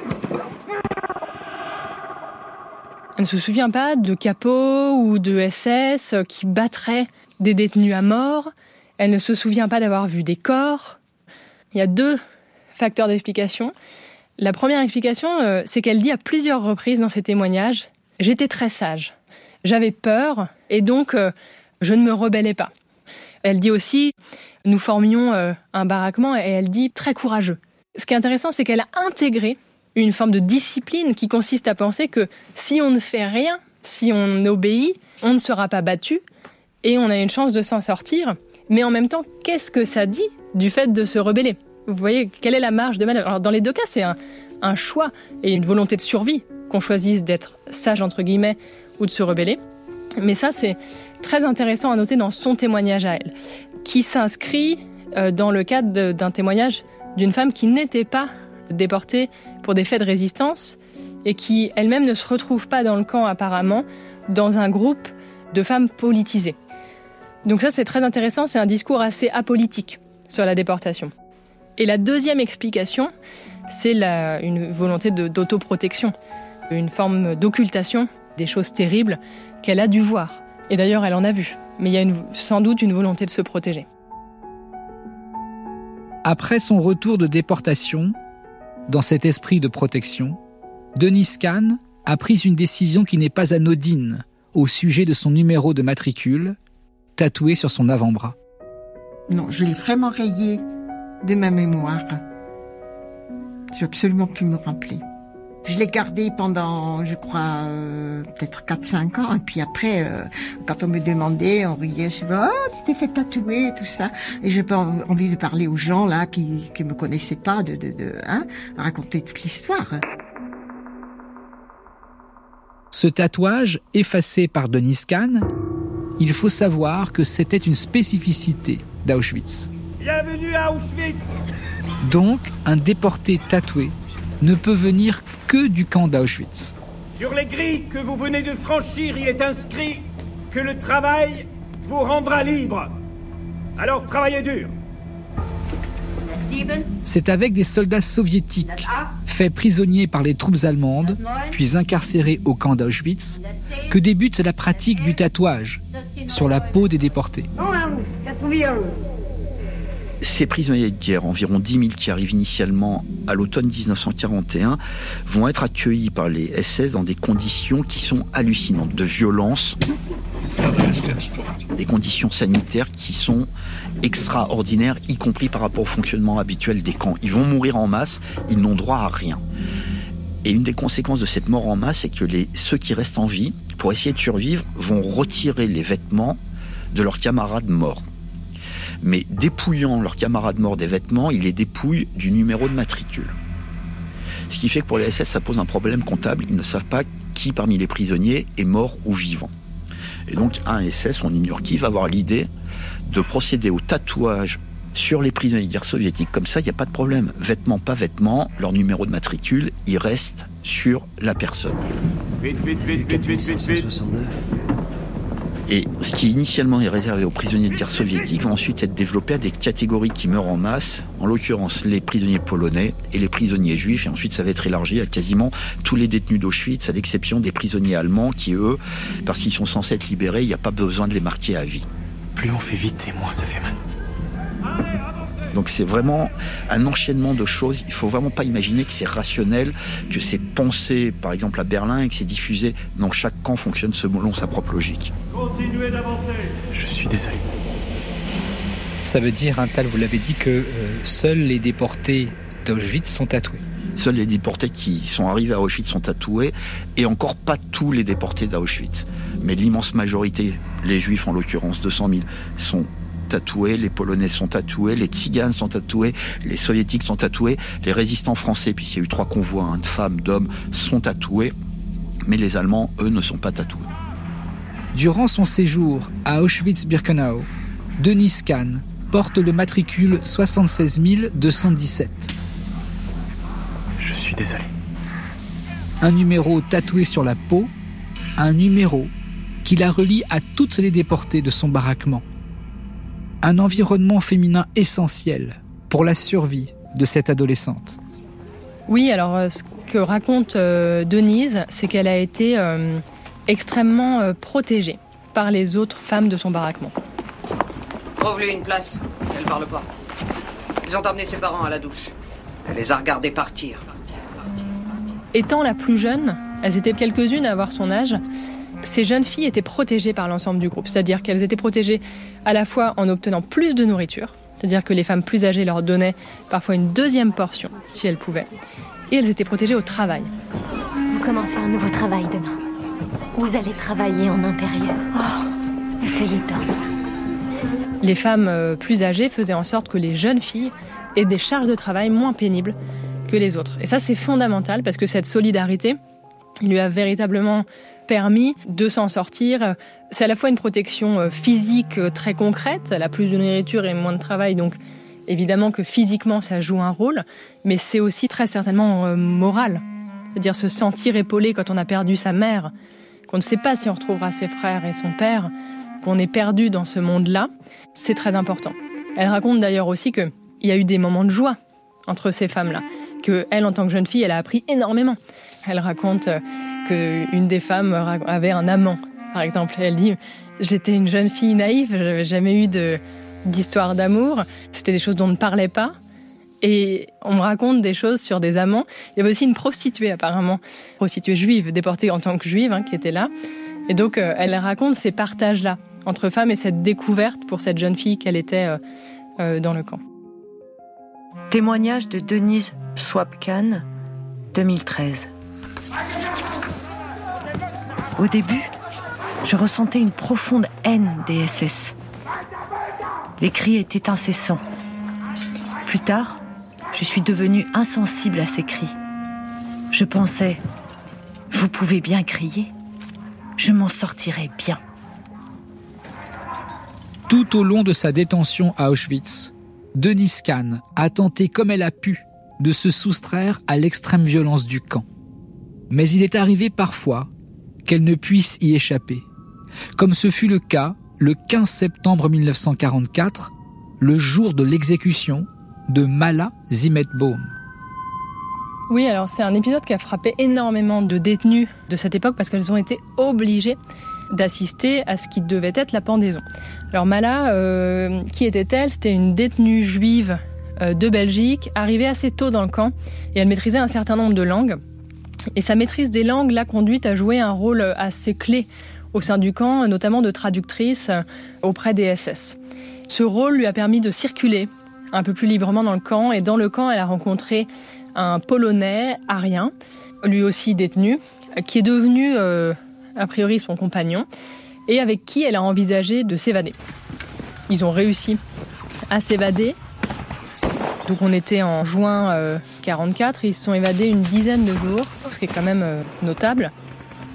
Elle ne se souvient pas de capots ou de S S qui battraient des détenus à mort. Elle ne se souvient pas d'avoir vu des corps. Il y a deux facteurs d'explication. La première explication, euh, c'est qu'elle dit à plusieurs reprises dans ses témoignages « J'étais très sage, j'avais peur et donc euh, je ne me rebellais pas ». Elle dit aussi « Nous formions euh, un baraquement » et elle dit « très courageux ». Ce qui est intéressant, c'est qu'elle a intégré une forme de discipline qui consiste à penser que si on ne fait rien, si on obéit, on ne sera pas battu et on a une chance de s'en sortir. Mais en même temps, qu'est-ce que ça dit du fait de se rebeller ? Vous voyez, quelle est la marge de manœuvre ? Alors, dans les deux cas, c'est un, un choix et une volonté de survie, qu'on choisisse d'être sage, entre guillemets, ou de se rebeller. Mais ça, c'est très intéressant à noter dans son témoignage à elle, qui s'inscrit euh, dans le cadre d'un témoignage d'une femme qui n'était pas déportée pour des faits de résistance et qui elle-même ne se retrouve pas dans le camp, apparemment, dans un groupe de femmes politisées. Donc ça, c'est très intéressant, c'est un discours assez apolitique sur la déportation. Et la deuxième explication, c'est la, une volonté de, d'autoprotection, une forme d'occultation des choses terribles qu'elle a dû voir. Et d'ailleurs, elle en a vu. Mais il y a une, sans doute une volonté de se protéger. Après son retour de déportation, dans cet esprit de protection, Denise Kahn a pris une décision qui n'est pas anodine au sujet de son numéro de matricule, tatoué sur son avant-bras. Non, je l'ai vraiment rayé de ma mémoire. Je n'ai absolument pu me rappeler. Je l'ai gardé pendant, je crois, euh, peut-être quatre cinq ans. Et puis après, euh, quand on me demandait, on riait, je disais, oh, tu t'es fait tatouer, tout ça. Et j'ai pas envie de parler aux gens, là, qui, qui me connaissaient pas, de, de, de, hein, raconter toute l'histoire. Ce tatouage, effacé par Denise Kahn, il faut savoir que c'était une spécificité d'Auschwitz. Bienvenue à Auschwitz. Donc, un déporté tatoué ne peut venir que du camp d'Auschwitz. Sur les grilles que vous venez de franchir, il est inscrit que le travail vous rendra libre. Alors travaillez dur. C'est avec des soldats soviétiques, faits prisonniers par les troupes allemandes, puis incarcérés au camp d'Auschwitz, que débute la pratique du tatouage sur la peau des déportés. Ces prisonniers de guerre, environ dix mille qui arrivent initialement à l'automne dix-neuf cent quarante et un, vont être accueillis par les S S dans des conditions qui sont hallucinantes, de violence, des conditions sanitaires qui sont extraordinaires, y compris par rapport au fonctionnement habituel des camps. Ils vont mourir en masse, ils n'ont droit à rien. Et une des conséquences de cette mort en masse, c'est que les, ceux qui restent en vie, pour essayer de survivre, vont retirer les vêtements de leurs camarades morts. Mais dépouillant leurs camarades morts des vêtements, ils les dépouillent du numéro de matricule. Ce qui fait que pour les S S, ça pose un problème comptable. Ils ne savent pas qui parmi les prisonniers est mort ou vivant. Et donc un S S, on ignore qui, va avoir l'idée de procéder au tatouage sur les prisonniers de guerre soviétiques. Comme ça, il n'y a pas de problème. Vêtements, pas vêtements, leur numéro de matricule, il reste sur la personne. Vite, vite, vite, vite, vite, vite, vite. Et ce qui initialement est réservé aux prisonniers de guerre soviétiques va ensuite être développé à des catégories qui meurent en masse, en l'occurrence les prisonniers polonais et les prisonniers juifs, et ensuite ça va être élargi à quasiment tous les détenus d'Auschwitz, à l'exception des prisonniers allemands qui, eux, parce qu'ils sont censés être libérés, il n'y a pas besoin de les marquer à vie. Plus on fait vite et moins ça fait mal. Donc c'est vraiment un enchaînement de choses. Il ne faut vraiment pas imaginer que c'est rationnel, que c'est pensé par exemple à Berlin et que c'est diffusé. Non, chaque camp fonctionne selon sa propre logique. Continuez d'avancer. Je suis désolé. Ça veut dire, hein, Tal, vous l'avez dit, que euh, seuls les déportés d'Auschwitz sont tatoués. Seuls les déportés qui sont arrivés à Auschwitz sont tatoués, et encore pas tous les déportés d'Auschwitz. Mais l'immense majorité, les Juifs en l'occurrence, deux cent mille, sont tatoués, les Polonais sont tatoués, les Tziganes sont tatoués, les Soviétiques sont tatoués, les résistants français, puisqu'il y a eu trois convois, hein, de femmes, d'hommes, sont tatoués, mais les Allemands, eux, ne sont pas tatoués. Durant son séjour à Auschwitz-Birkenau, Denis Kahn porte le matricule soixante-seize mille deux cent dix-sept. Je suis désolé. Un numéro tatoué sur la peau, un numéro qui la relie à toutes les déportées de son baraquement. Un environnement féminin essentiel pour la survie de cette adolescente. Oui, alors euh, ce que raconte euh, Denise, c'est qu'elle a été euh, extrêmement euh, protégée par les autres femmes de son baraquement. Trouve-lui une place, elle parle pas. Ils ont emmené ses parents à la douche. Elle les a regardés partir. Étant la plus jeune, elles étaient quelques-unes à avoir son âge, ces jeunes filles étaient protégées par l'ensemble du groupe. C'est-à-dire qu'elles étaient protégées à la fois en obtenant plus de nourriture, c'est-à-dire que les femmes plus âgées leur donnaient parfois une deuxième portion, si elles pouvaient, et elles étaient protégées au travail. Vous commencez un nouveau travail demain. Vous allez travailler en intérieur. Oh, essayez donc. Les femmes plus âgées faisaient en sorte que les jeunes filles aient des charges de travail moins pénibles que les autres. Et ça, c'est fondamental parce que cette solidarité lui a véritablement permis de s'en sortir. C'est à la fois une protection physique très concrète, elle a plus de nourriture et moins de travail, donc évidemment que physiquement ça joue un rôle, mais c'est aussi très certainement moral. C'est-à-dire se sentir épaulé quand on a perdu sa mère, qu'on ne sait pas si on retrouvera ses frères et son père, qu'on est perdu dans ce monde-là, c'est très important. Elle raconte d'ailleurs aussi qu'il y a eu des moments de joie entre ces femmes-là, qu'elle, en tant que jeune fille, elle a appris énormément. Elle raconte qu'une des femmes avait un amant, par exemple. Elle dit « J'étais une jeune fille naïve, je n'avais jamais eu de, d'histoire d'amour. C'était des choses dont on ne parlait pas. Et on me raconte des choses sur des amants. Il y avait aussi une prostituée, apparemment, prostituée juive, déportée en tant que juive, hein, qui était là. Et donc, euh, elle raconte ces partages-là entre femmes et cette découverte pour cette jeune fille qu'elle était euh, euh, dans le camp. Témoignage de Denise Swapkan, deux mille treize. Au début, je ressentais une profonde haine des S S. Les cris étaient incessants. Plus tard, je suis devenue insensible à ces cris. Je pensais, vous pouvez bien crier, je m'en sortirai bien. Tout au long de sa détention à Auschwitz, Denise Kahn a tenté comme elle a pu de se soustraire à l'extrême violence du camp. Mais il est arrivé parfois qu'elle ne puisse y échapper, comme ce fut le cas le quinze septembre mille neuf cent quarante-quatre, le jour de l'exécution de Mala Zimetbaum. Oui, alors c'est un épisode qui a frappé énormément de détenus de cette époque parce qu'elles ont été obligées d'assister à ce qui devait être la pendaison. Alors Mala, euh, qui était-elle ? C'était une détenue juive euh, de Belgique, arrivée assez tôt dans le camp, et elle maîtrisait un certain nombre de langues. Et sa maîtrise des langues l'a conduite à jouer un rôle assez clé au sein du camp, notamment de traductrice auprès des S S. Ce rôle lui a permis de circuler un peu plus librement dans le camp, et dans le camp, elle a rencontré un Polonais arien, lui aussi détenu, qui est devenu, euh, a priori, son compagnon, et avec qui elle a envisagé de s'évader. Ils ont réussi à s'évader. Donc on était en juin euh, quarante-quatre, ils se sont évadés une dizaine de jours, ce qui est quand même euh, notable.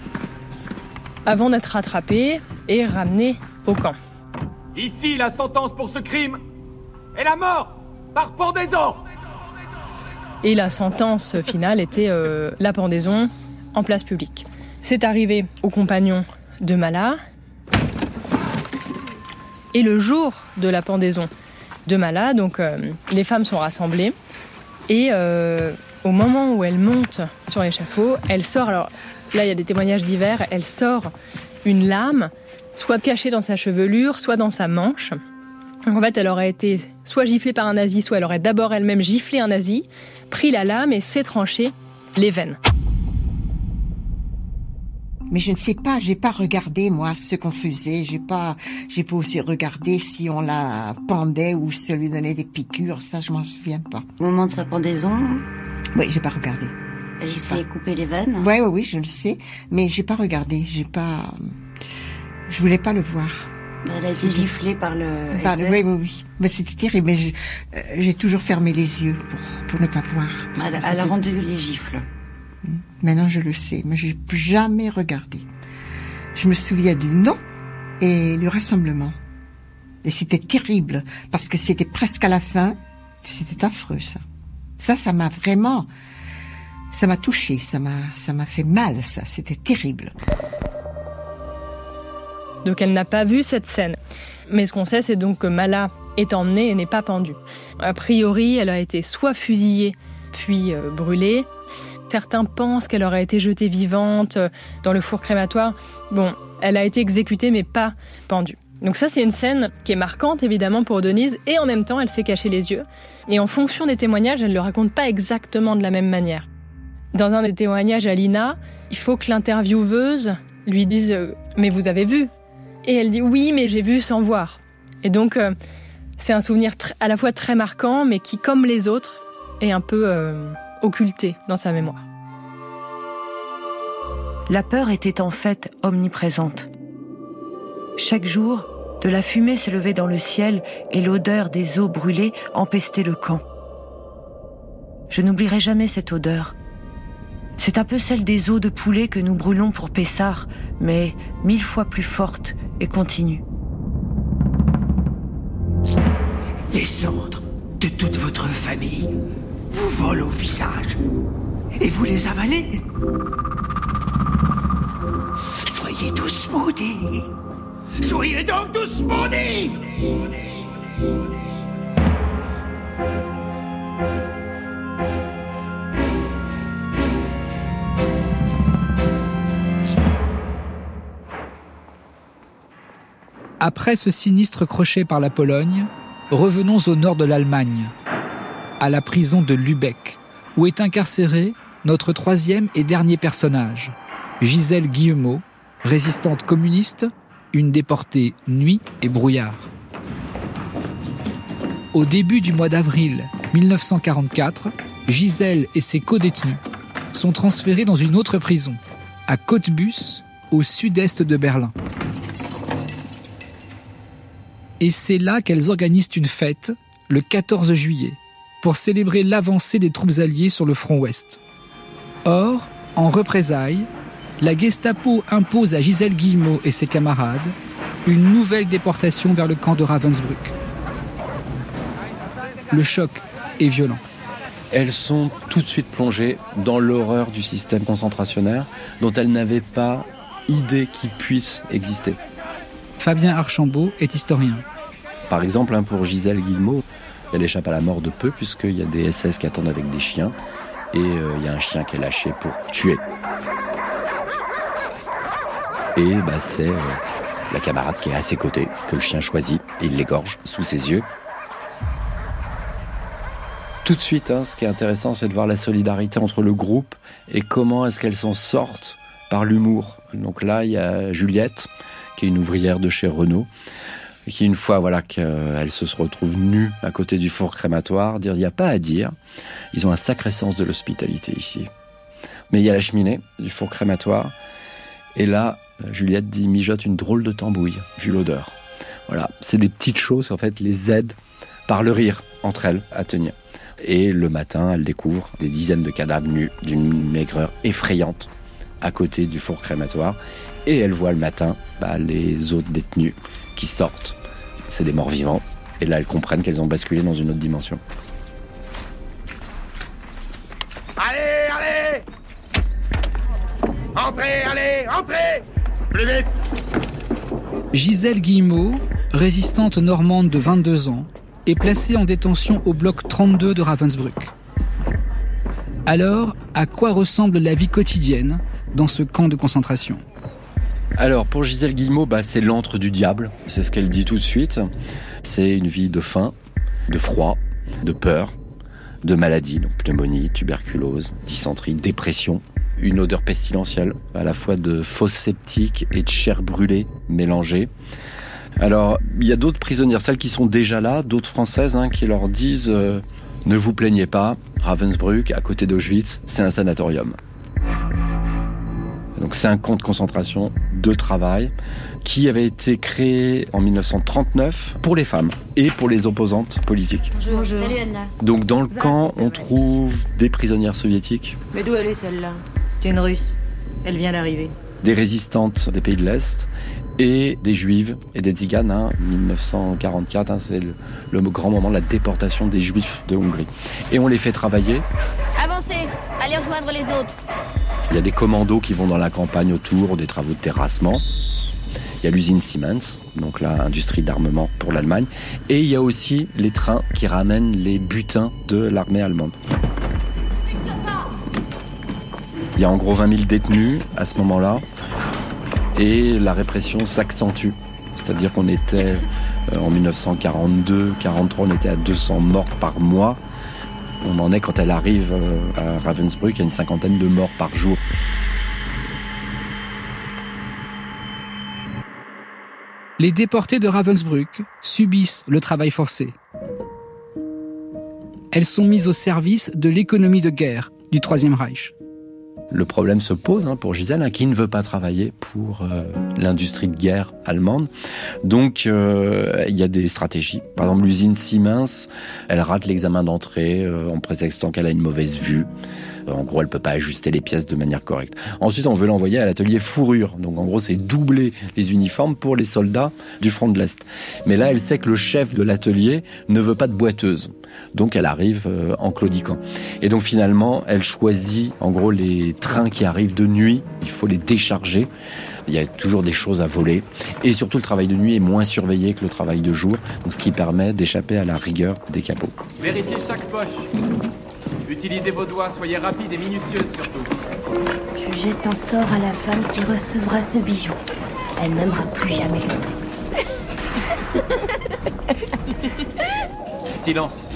avant d'être rattrapés et ramenés au camp. Ici, la sentence pour ce crime est la mort par pendaison. Et la sentence finale était euh, la pendaison en place publique. C'est arrivé aux compagnons de Mala. Et le jour de la pendaison de Mala, donc euh, les femmes sont rassemblées. Et euh, au moment où elle monte sur l'échafaud, elle sort, alors là il y a des témoignages divers, elle sort une lame, soit cachée dans sa chevelure, soit dans sa manche. Donc en fait, elle aurait été soit giflée par un nazi, soit elle aurait d'abord elle-même giflé un nazi, pris la lame et s'est tranché les veines. Mais je ne sais pas, j'ai pas regardé, moi, ce qu'on faisait. J'ai pas, j'ai pas aussi regardé si on la pendait ou si on lui donnait des piqûres. Ça, je m'en souviens pas. Au moment de sa pendaison? Oui, j'ai pas regardé. Elle s'est coupée les veines? Oui, oui, oui, je le sais. Mais j'ai pas regardé. J'ai pas, je voulais pas le voir. Elle a été giflée par le par S S. le, oui, oui, oui. Mais c'était terrible. Mais je, euh, j'ai toujours fermé les yeux pour, pour ne pas voir. Elle, elle a rendu les gifles. Maintenant, je le sais, mais j'ai jamais regardé. Je me souviens du nom et du rassemblement. Et c'était terrible, parce que c'était presque à la fin. C'était affreux, ça. Ça, ça m'a vraiment... Ça m'a touché, ça m'a, ça m'a fait mal, ça. C'était terrible. Donc elle n'a pas vu cette scène. Mais ce qu'on sait, c'est donc que Mala est emmenée et n'est pas pendue. A priori, elle a été soit fusillée, puis euh, brûlée. Certains pensent qu'elle aurait été jetée vivante dans le four crématoire. Bon, elle a été exécutée, mais pas pendue. Donc ça, c'est une scène qui est marquante, évidemment, pour Denise, et en même temps, elle s'est cachée les yeux. Et en fonction des témoignages, elle ne le raconte pas exactement de la même manière. Dans un des témoignages à Lina, il faut que l'intervieweuse lui dise « Mais vous avez vu ?» Et elle dit « Oui, mais j'ai vu sans voir. » Et donc, euh, c'est un souvenir tr- à la fois très marquant, mais qui, comme les autres, est un peu... Euh, occultée dans sa mémoire. La peur était en fait omniprésente. Chaque jour, de la fumée s'élevait dans le ciel et l'odeur des os brûlés empestait le camp. Je n'oublierai jamais cette odeur. C'est un peu celle des os de poulet que nous brûlons pour Pessard, mais mille fois plus forte et continue. Les cendres de toute votre famille vous volent au visage et vous les avalez. Soyez tous maudits. Soyez donc tous maudits. Après ce sinistre crochet par la Pologne, revenons au nord de l'Allemagne, à la prison de Lübeck, où est incarcéré notre troisième et dernier personnage, Gisèle Guillemot, résistante communiste, une déportée nuit et brouillard. Au début du mois d'avril mille neuf cent quarante-quatre, Gisèle et ses codétenus sont transférés dans une autre prison, à Cottbus, au sud-est de Berlin. Et c'est là qu'elles organisent une fête, le quatorze juillet, pour célébrer l'avancée des troupes alliées sur le front ouest. Or, en représailles, la Gestapo impose à Gisèle Guillemot et ses camarades une nouvelle déportation vers le camp de Ravensbrück. Le choc est violent. Elles sont tout de suite plongées dans l'horreur du système concentrationnaire dont elles n'avaient pas idée qu'il puisse exister. Fabien Archambault est historien. Par exemple, pour Gisèle Guillemot, elle échappe à la mort de peu puisqu'il y a des S S qui attendent avec des chiens et euh, il y a un chien qui est lâché pour tuer. Et bah, c'est euh, la camarade qui est à ses côtés que le chien choisit et il l'égorge sous ses yeux. Tout de suite, hein, ce qui est intéressant, c'est de voir la solidarité entre le groupe et comment est-ce qu'elles s'en sortent par l'humour. Donc là, il y a Juliette, qui est une ouvrière de chez Renault, et qui, une fois voilà, qu'elle se retrouve nue à côté du four crématoire, dire il n'y a pas à dire, ils ont un sacré sens de l'hospitalité ici. Mais il y a la cheminée du four crématoire, et là, Juliette dit mijote une drôle de tambouille, vu l'odeur. Voilà, c'est des petites choses qui en fait les aident par le rire entre elles à tenir. Et le matin, elle découvre des dizaines de cadavres nus d'une maigreur effrayante à côté du four crématoire, et elle voit le matin bah, les autres détenus qui sortent. C'est des morts vivants, et là elles comprennent qu'elles ont basculé dans une autre dimension. Allez, allez! Entrez, allez, entrez! Plus vite! Gisèle Guillemot, résistante normande de vingt-deux ans, est placée en détention au bloc trente-deux de Ravensbrück. Alors, à quoi ressemble la vie quotidienne dans ce camp de concentration ? Alors, pour Gisèle Guillemot, bah, c'est l'antre du diable, c'est ce qu'elle dit tout de suite. C'est une vie de faim, de froid, de peur, de maladie, donc pneumonie, tuberculose, dysenterie, dépression. Une odeur pestilentielle, à la fois de fosses septiques et de chair brûlée mélangée. Alors, il y a d'autres prisonnières, celles qui sont déjà là, d'autres françaises, hein, qui leur disent euh, « Ne vous plaignez pas, Ravensbrück, à côté d'Auschwitz, c'est un sanatorium ». Donc c'est un camp de concentration de travail qui avait été créé en dix-neuf cent trente-neuf pour les femmes et pour les opposantes politiques. Bonjour. Salut Anna. Donc dans le camp, on trouve des prisonnières soviétiques. Mais d'où elle est celle-là ? C'est une Russe. Elle vient d'arriver. Des résistantes des pays de l'Est et des juives et des tziganes. Hein, dix-neuf cent quarante-quatre, hein, c'est le, le grand moment de la déportation des juifs de Hongrie. Et on les fait travailler. Avancez, allez rejoindre les autres. Il y a des commandos qui vont dans la campagne autour, des travaux de terrassement. Il y a l'usine Siemens, donc l'industrie d'armement pour l'Allemagne. Et il y a aussi les trains qui ramènent les butins de l'armée allemande. Il y a en gros vingt mille détenus à ce moment-là. Et la répression s'accentue. C'est-à-dire qu'on était, en dix-neuf cent quarante-deux quarante-trois, on était à deux cents morts par mois. On en est, quand elle arrive à Ravensbrück, il y a une cinquantaine de morts par jour. Les déportées de Ravensbrück subissent le travail forcé. Elles sont mises au service de l'économie de guerre du Troisième Reich. Le problème se pose hein, pour Gisèle, hein, qui ne veut pas travailler pour euh, l'industrie de guerre allemande. Donc, euh, il y a des stratégies. Par exemple, l'usine Siemens, elle rate l'examen d'entrée euh, en prétextant qu'elle a une mauvaise vue. Euh, en gros, elle peut pas ajuster les pièces de manière correcte. Ensuite, on veut l'envoyer à l'atelier fourrure. Donc, en gros, c'est doubler les uniformes pour les soldats du front de l'Est. Mais là, elle sait que le chef de l'atelier ne veut pas de boiteuse. Donc elle arrive euh, en claudiquant. Et donc finalement, elle choisit en gros les trains qui arrivent de nuit. Il faut les décharger. Il y a toujours des choses à voler. Et surtout, le travail de nuit est moins surveillé que le travail de jour. Donc ce qui permet d'échapper à la rigueur des capots. Vérifiez chaque poche. Utilisez vos doigts, soyez rapides et minutieuse surtout. Je jette un sort à la femme qui recevra ce bijou. Elle n'aimera plus jamais le sexe. Silence.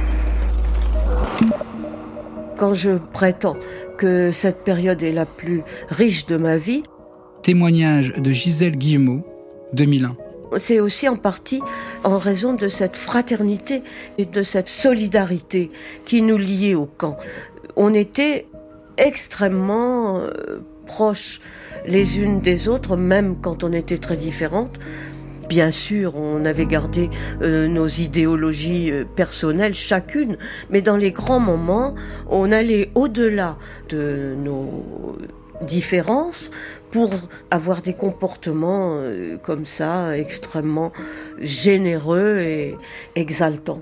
Quand je prétends que cette période est la plus riche de ma vie... Témoignage de Gisèle Guillemot, deux mille un. C'est aussi en partie en raison de cette fraternité et de cette solidarité qui nous liait au camp. On était extrêmement euh, proches les unes des autres, même quand on était très différentes. Bien sûr, on avait gardé euh, nos idéologies euh, personnelles chacune, mais dans les grands moments, on allait au-delà de nos différences pour avoir des comportements euh, comme ça, extrêmement généreux et exaltants.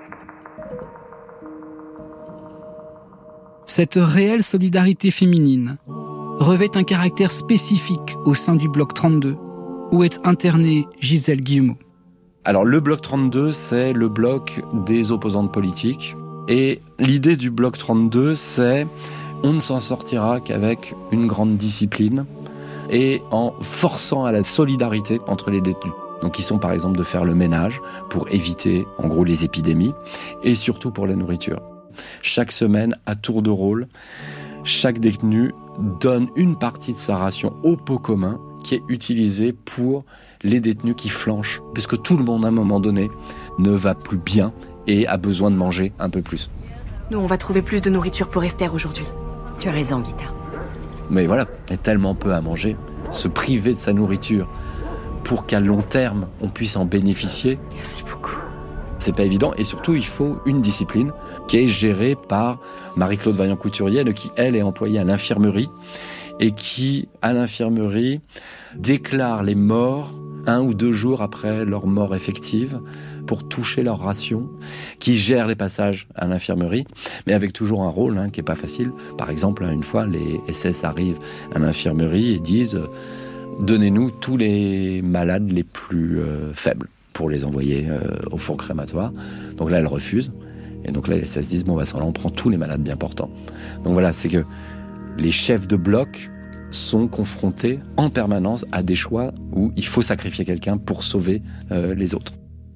Cette réelle solidarité féminine revêt un caractère spécifique au sein du bloc trente-deux. Où est internée Gisèle Guillemot. Alors le bloc trente-deux, c'est le bloc des opposantes politiques. Et l'idée du bloc trente-deux, c'est on ne s'en sortira qu'avec une grande discipline et en forçant à la solidarité entre les détenus. Donc ils sont par exemple de faire le ménage pour éviter en gros les épidémies et surtout pour la nourriture. Chaque semaine, à tour de rôle, chaque détenu donne une partie de sa ration au pot commun qui est utilisé pour les détenus qui flanchent, puisque tout le monde à un moment donné ne va plus bien et a besoin de manger un peu plus. Nous, on va trouver plus de nourriture pour Esther aujourd'hui. Tu as raison, Guita. Mais voilà, il y a tellement peu à manger, se priver de sa nourriture pour qu'à long terme, on puisse en bénéficier. Merci beaucoup. C'est pas évident, et surtout, il faut une discipline qui est gérée par Marie-Claude Vaillant-Couturier, qui, elle, est employée à l'infirmerie et qui, à l'infirmerie, déclarent les morts un ou deux jours après leur mort effective pour toucher leur ration, qui gèrent les passages à l'infirmerie, mais avec toujours un rôle hein, qui n'est pas facile. Par exemple, une fois, les S S arrivent à l'infirmerie et disent « Donnez-nous tous les malades les plus euh, faibles pour les envoyer euh, au four crématoire ». Donc là, elles refusent. Et donc là, les S S disent « Bon, bah, ça, là, on prend tous les malades bien portants ». Donc voilà, c'est que les chefs de bloc sont confrontés en permanence à des choix où il faut sacrifier quelqu'un pour sauver euh, les autres.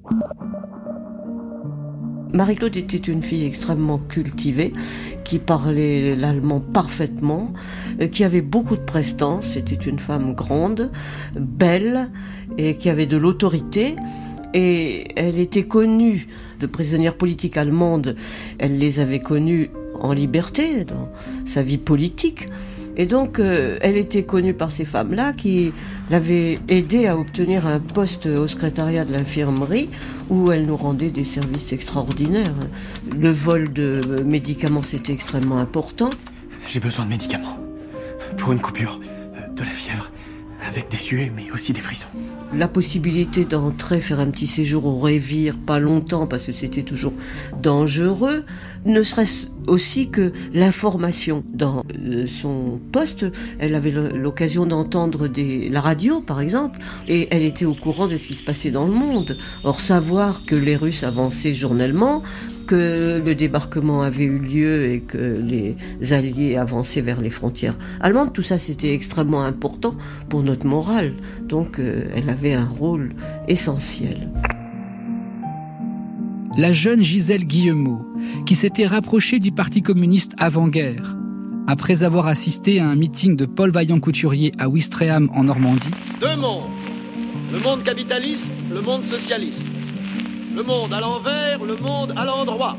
Marie-Claude était une fille extrêmement cultivée, qui parlait l'allemand parfaitement, qui avait beaucoup de prestance. C'était une femme grande, belle, et qui avait de l'autorité. Et elle était connue de prisonnières politiques allemandes. Elle les avait connues en liberté, dans sa vie politique. Et donc, euh, elle était connue par ces femmes-là qui l'avaient aidée à obtenir un poste au secrétariat de l'infirmerie où elle nous rendait des services extraordinaires. Le vol de médicaments, c'était extrêmement important. J'ai besoin de médicaments. Pour une coupure, de la fièvre, avec des suées, mais aussi des frissons. La possibilité d'entrer, faire un petit séjour au Révire, pas longtemps, parce que c'était toujours dangereux, ne serait-ce aussi que l'information. Dans son poste, elle avait l'occasion d'entendre des, la radio, par exemple, et elle était au courant de ce qui se passait dans le monde. Or, savoir que les Russes avançaient journellement, que le débarquement avait eu lieu et que les Alliés avançaient vers les frontières allemandes, tout ça c'était extrêmement important pour notre morale. Donc euh, elle avait un rôle essentiel. La jeune Gisèle Guillemot, qui s'était rapprochée du Parti communiste avant-guerre, après avoir assisté à un meeting de Paul Vaillant-Couturier à Ouistreham en Normandie. Deux mondes, le monde capitaliste, le monde socialiste. Le monde à l'envers, le monde à l'endroit.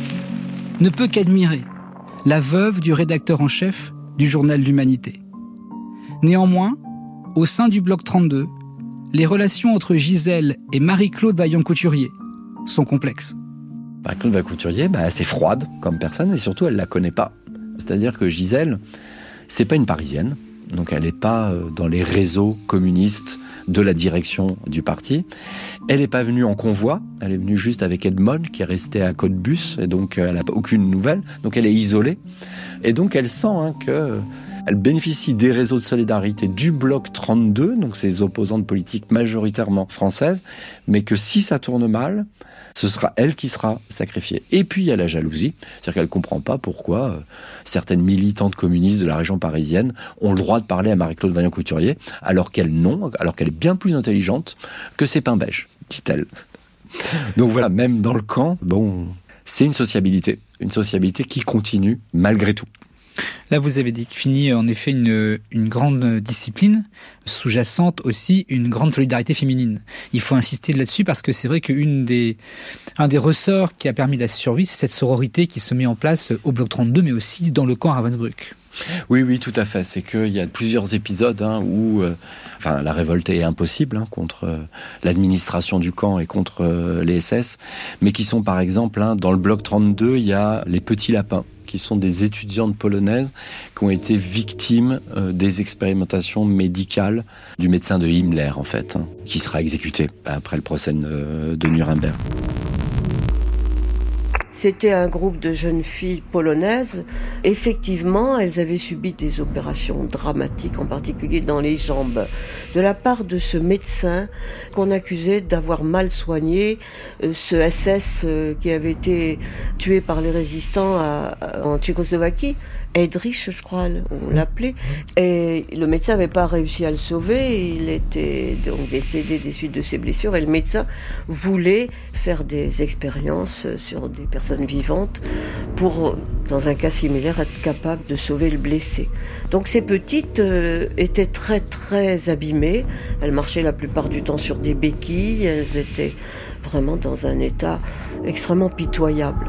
Ne peut qu'admirer la veuve du rédacteur en chef du journal L'Humanité. Néanmoins, au sein du bloc trente-deux, les relations entre Gisèle et Marie-Claude Vaillant-Couturier sont complexes. Marie-Claude Vaillant-Couturier, bah, c'est froide comme personne et surtout elle la connaît pas. C'est-à-dire que Gisèle, c'est pas une Parisienne. Donc elle n'est pas dans les réseaux communistes de la direction du parti. Elle n'est pas venue en convoi, elle est venue juste avec Edmond qui est resté à Cottbus et donc elle n'a aucune nouvelle. Donc elle est isolée et donc elle sent hein, que elle bénéficie des réseaux de solidarité du bloc trente-deux, donc ses opposantes politiques majoritairement françaises, mais que si ça tourne mal, ce sera elle qui sera sacrifiée. Et puis il y a la jalousie, c'est-à-dire qu'elle ne comprend pas pourquoi euh, certaines militantes communistes de la région parisienne ont le droit de parler à Marie-Claude Vaillant-Couturier, alors qu'elle non, alors qu'elle est bien plus intelligente que ses pains beige, dit-elle. Donc voilà, même dans le camp, bon, c'est une sociabilité, une sociabilité qui continue malgré tout. Là, vous avez défini en effet une, une grande discipline, sous-jacente aussi une grande solidarité féminine. Il faut insister là-dessus parce que c'est vrai qu'un des, un des ressorts qui a permis la survie, c'est cette sororité qui se met en place au bloc trente-deux, mais aussi dans le camp à Ravensbrück. Oui, oui, tout à fait. C'est qu'il y a plusieurs épisodes hein, où euh, enfin, la révolte est impossible hein, contre euh, l'administration du camp et contre euh, les S S, mais qui sont par exemple, hein, dans le bloc trente-deux, il y a les petits lapins, qui sont des étudiantes polonaises qui ont été victimes euh, des expérimentations médicales du médecin de Himmler, en fait, hein, qui sera exécuté après le procès de, de Nuremberg. C'était un groupe de jeunes filles polonaises. Effectivement, elles avaient subi des opérations dramatiques, en particulier dans les jambes, de la part de ce médecin qu'on accusait d'avoir mal soigné ce S S qui avait été tué par les résistants à, en Tchécoslovaquie. Heydrich, je crois, on l'appelait. Et le médecin n'avait pas réussi à le sauver. Il était donc décédé des suites de ses blessures. Et le médecin voulait faire des expériences sur des personnes vivantes pour, dans un cas similaire, être capable de sauver le blessé. Donc ces petites euh, étaient très très abîmées. Elles marchaient la plupart du temps sur des béquilles. Elles étaient vraiment dans un état extrêmement pitoyable.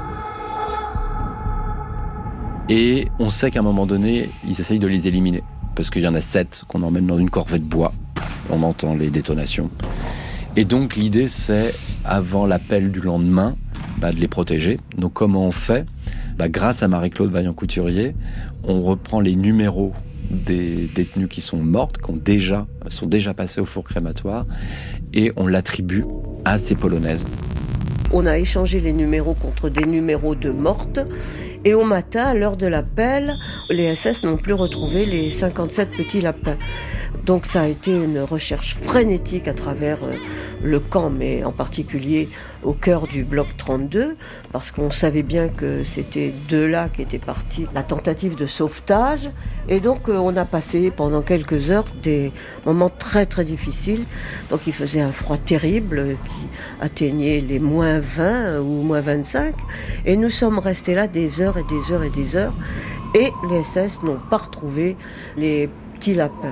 Et on sait qu'à un moment donné, ils essayent de les éliminer. Parce qu'il y en a sept qu'on emmène dans une corvée de bois. On entend les détonations. Et donc l'idée, c'est, avant l'appel du lendemain, bah, de les protéger. Donc comment on fait ? Bah, grâce à Marie-Claude Vaillant-Couturier, on reprend les numéros des détenues qui sont mortes, qui ont déjà, sont déjà passées au four crématoire, et on l'attribue à ces Polonaises. On a échangé les numéros contre des numéros de mortes. Et au matin, à l'heure de l'appel, les S S n'ont plus retrouvé les cinquante-sept petits lapins. Donc ça a été une recherche frénétique à travers le camp, mais en particulier au cœur du bloc trente-deux, parce qu'on savait bien que c'était de là qu'était partie la tentative de sauvetage. Et donc on a passé pendant quelques heures des moments très très difficiles. Donc il faisait un froid terrible qui atteignait les moins vingt ou moins vingt-cinq. Et nous sommes restés là des heures et des heures et des heures. Et les S S n'ont pas retrouvé les petits lapins.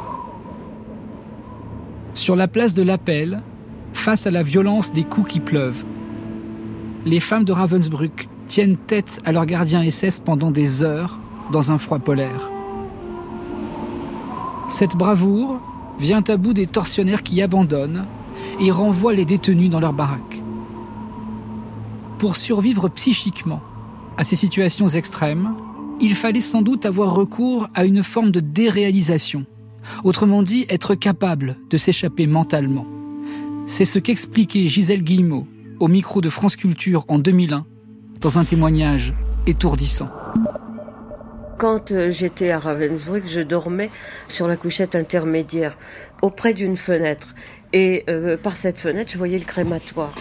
Sur la place de l'Appel, face à la violence des coups qui pleuvent, les femmes de Ravensbrück tiennent tête à leur gardien S S pendant des heures dans un froid polaire. Cette bravoure vient à bout des tortionnaires qui abandonnent et renvoient les détenus dans leur baraque. Pour survivre psychiquement à ces situations extrêmes, il fallait sans doute avoir recours à une forme de déréalisation. Autrement dit, être capable de s'échapper mentalement. C'est ce qu'expliquait Gisèle Guillemot au micro de France Culture en deux mille un, dans un témoignage étourdissant. Quand j'étais à Ravensbrück, je dormais sur la couchette intermédiaire, auprès d'une fenêtre. Et euh, par cette fenêtre, je voyais le crématoire.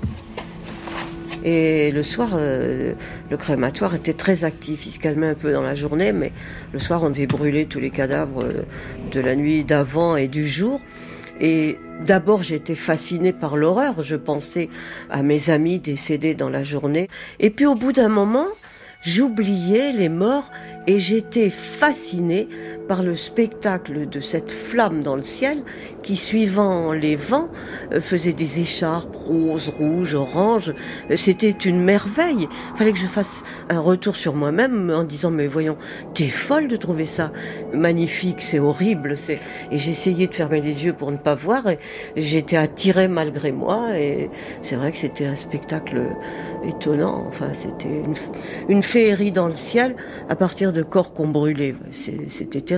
Et le soir, euh, le crématoire était très actif. Il se calmait un peu dans la journée, mais le soir, on devait brûler tous les cadavres de la nuit d'avant et du jour. Et d'abord, j'étais fascinée par l'horreur. Je pensais à mes amis décédés dans la journée. Et puis, au bout d'un moment, j'oubliais les morts et j'étais fascinée par le spectacle de cette flamme dans le ciel qui, suivant les vents, faisait des écharpes roses, rouges, oranges. C'était une merveille. Il fallait que je fasse un retour sur moi-même en disant « Mais voyons, t'es folle de trouver ça magnifique, c'est horrible. » c'est... Et j'essayais de fermer les yeux pour ne pas voir et j'étais attirée malgré moi. Et c'est vrai que c'était un spectacle étonnant. Enfin, c'était une, une féerie dans le ciel à partir de corps qu'on brûlait. C'est, c'était terrible.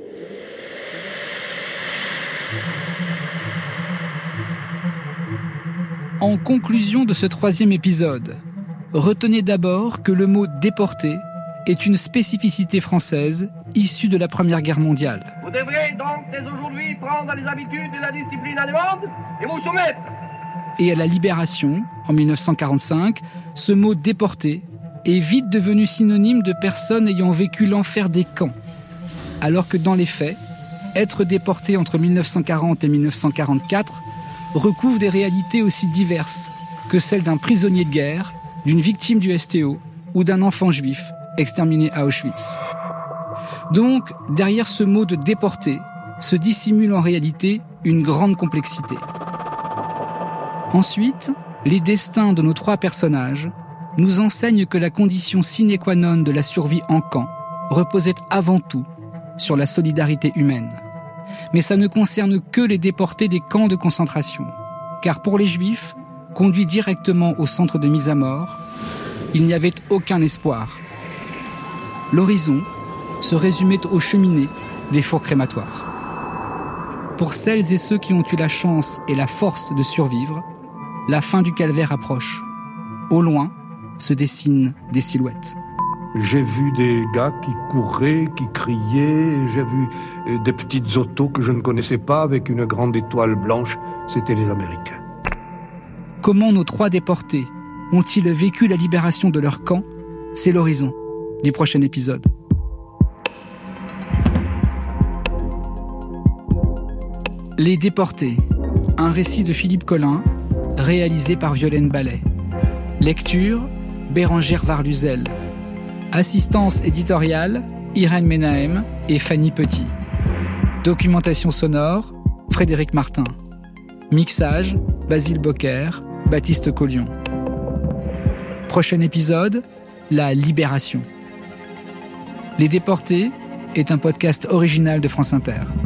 En conclusion de ce troisième épisode, retenez d'abord que le mot « déporté » est une spécificité française issue de la Première Guerre mondiale. Vous devrez donc dès aujourd'hui prendre les habitudes de la discipline allemande et vous soumettre. Et à la Libération, en dix-neuf cent quarante-cinq, ce mot « déporté » est vite devenu synonyme de personnes ayant vécu l'enfer des camps. Alors que dans les faits, être déporté entre dix-neuf cent quarante et dix-neuf cent quarante-quatre recouvre des réalités aussi diverses que celles d'un prisonnier de guerre, d'une victime du S T O ou d'un enfant juif exterminé à Auschwitz. Donc, derrière ce mot de déporté, se dissimule en réalité une grande complexité. Ensuite, les destins de nos trois personnages nous enseignent que la condition sine qua non de la survie en camp reposait avant tout sur la solidarité humaine. Mais ça ne concerne que les déportés des camps de concentration. Car pour les Juifs, conduits directement au centre de mise à mort, il n'y avait aucun espoir. L'horizon se résumait aux cheminées des fours crématoires. Pour celles et ceux qui ont eu la chance et la force de survivre, la fin du calvaire approche. Au loin se dessinent des silhouettes. J'ai vu des gars qui couraient, qui criaient, j'ai vu des petites autos que je ne connaissais pas avec une grande étoile blanche, c'était les Américains. Comment nos trois déportés ont-ils vécu la libération de leur camp ? C'est l'horizon du prochain épisode. Les déportés, un récit de Philippe Collin, réalisé par Violaine Ballet. Lecture, Bérangère Varluzel. Assistance éditoriale, Irène Menahem et Fanny Petit. Documentation sonore, Frédéric Martin. Mixage, Basile Bocquer, Baptiste Collion. Prochain épisode, la libération. Les Déportés est un podcast original de France Inter.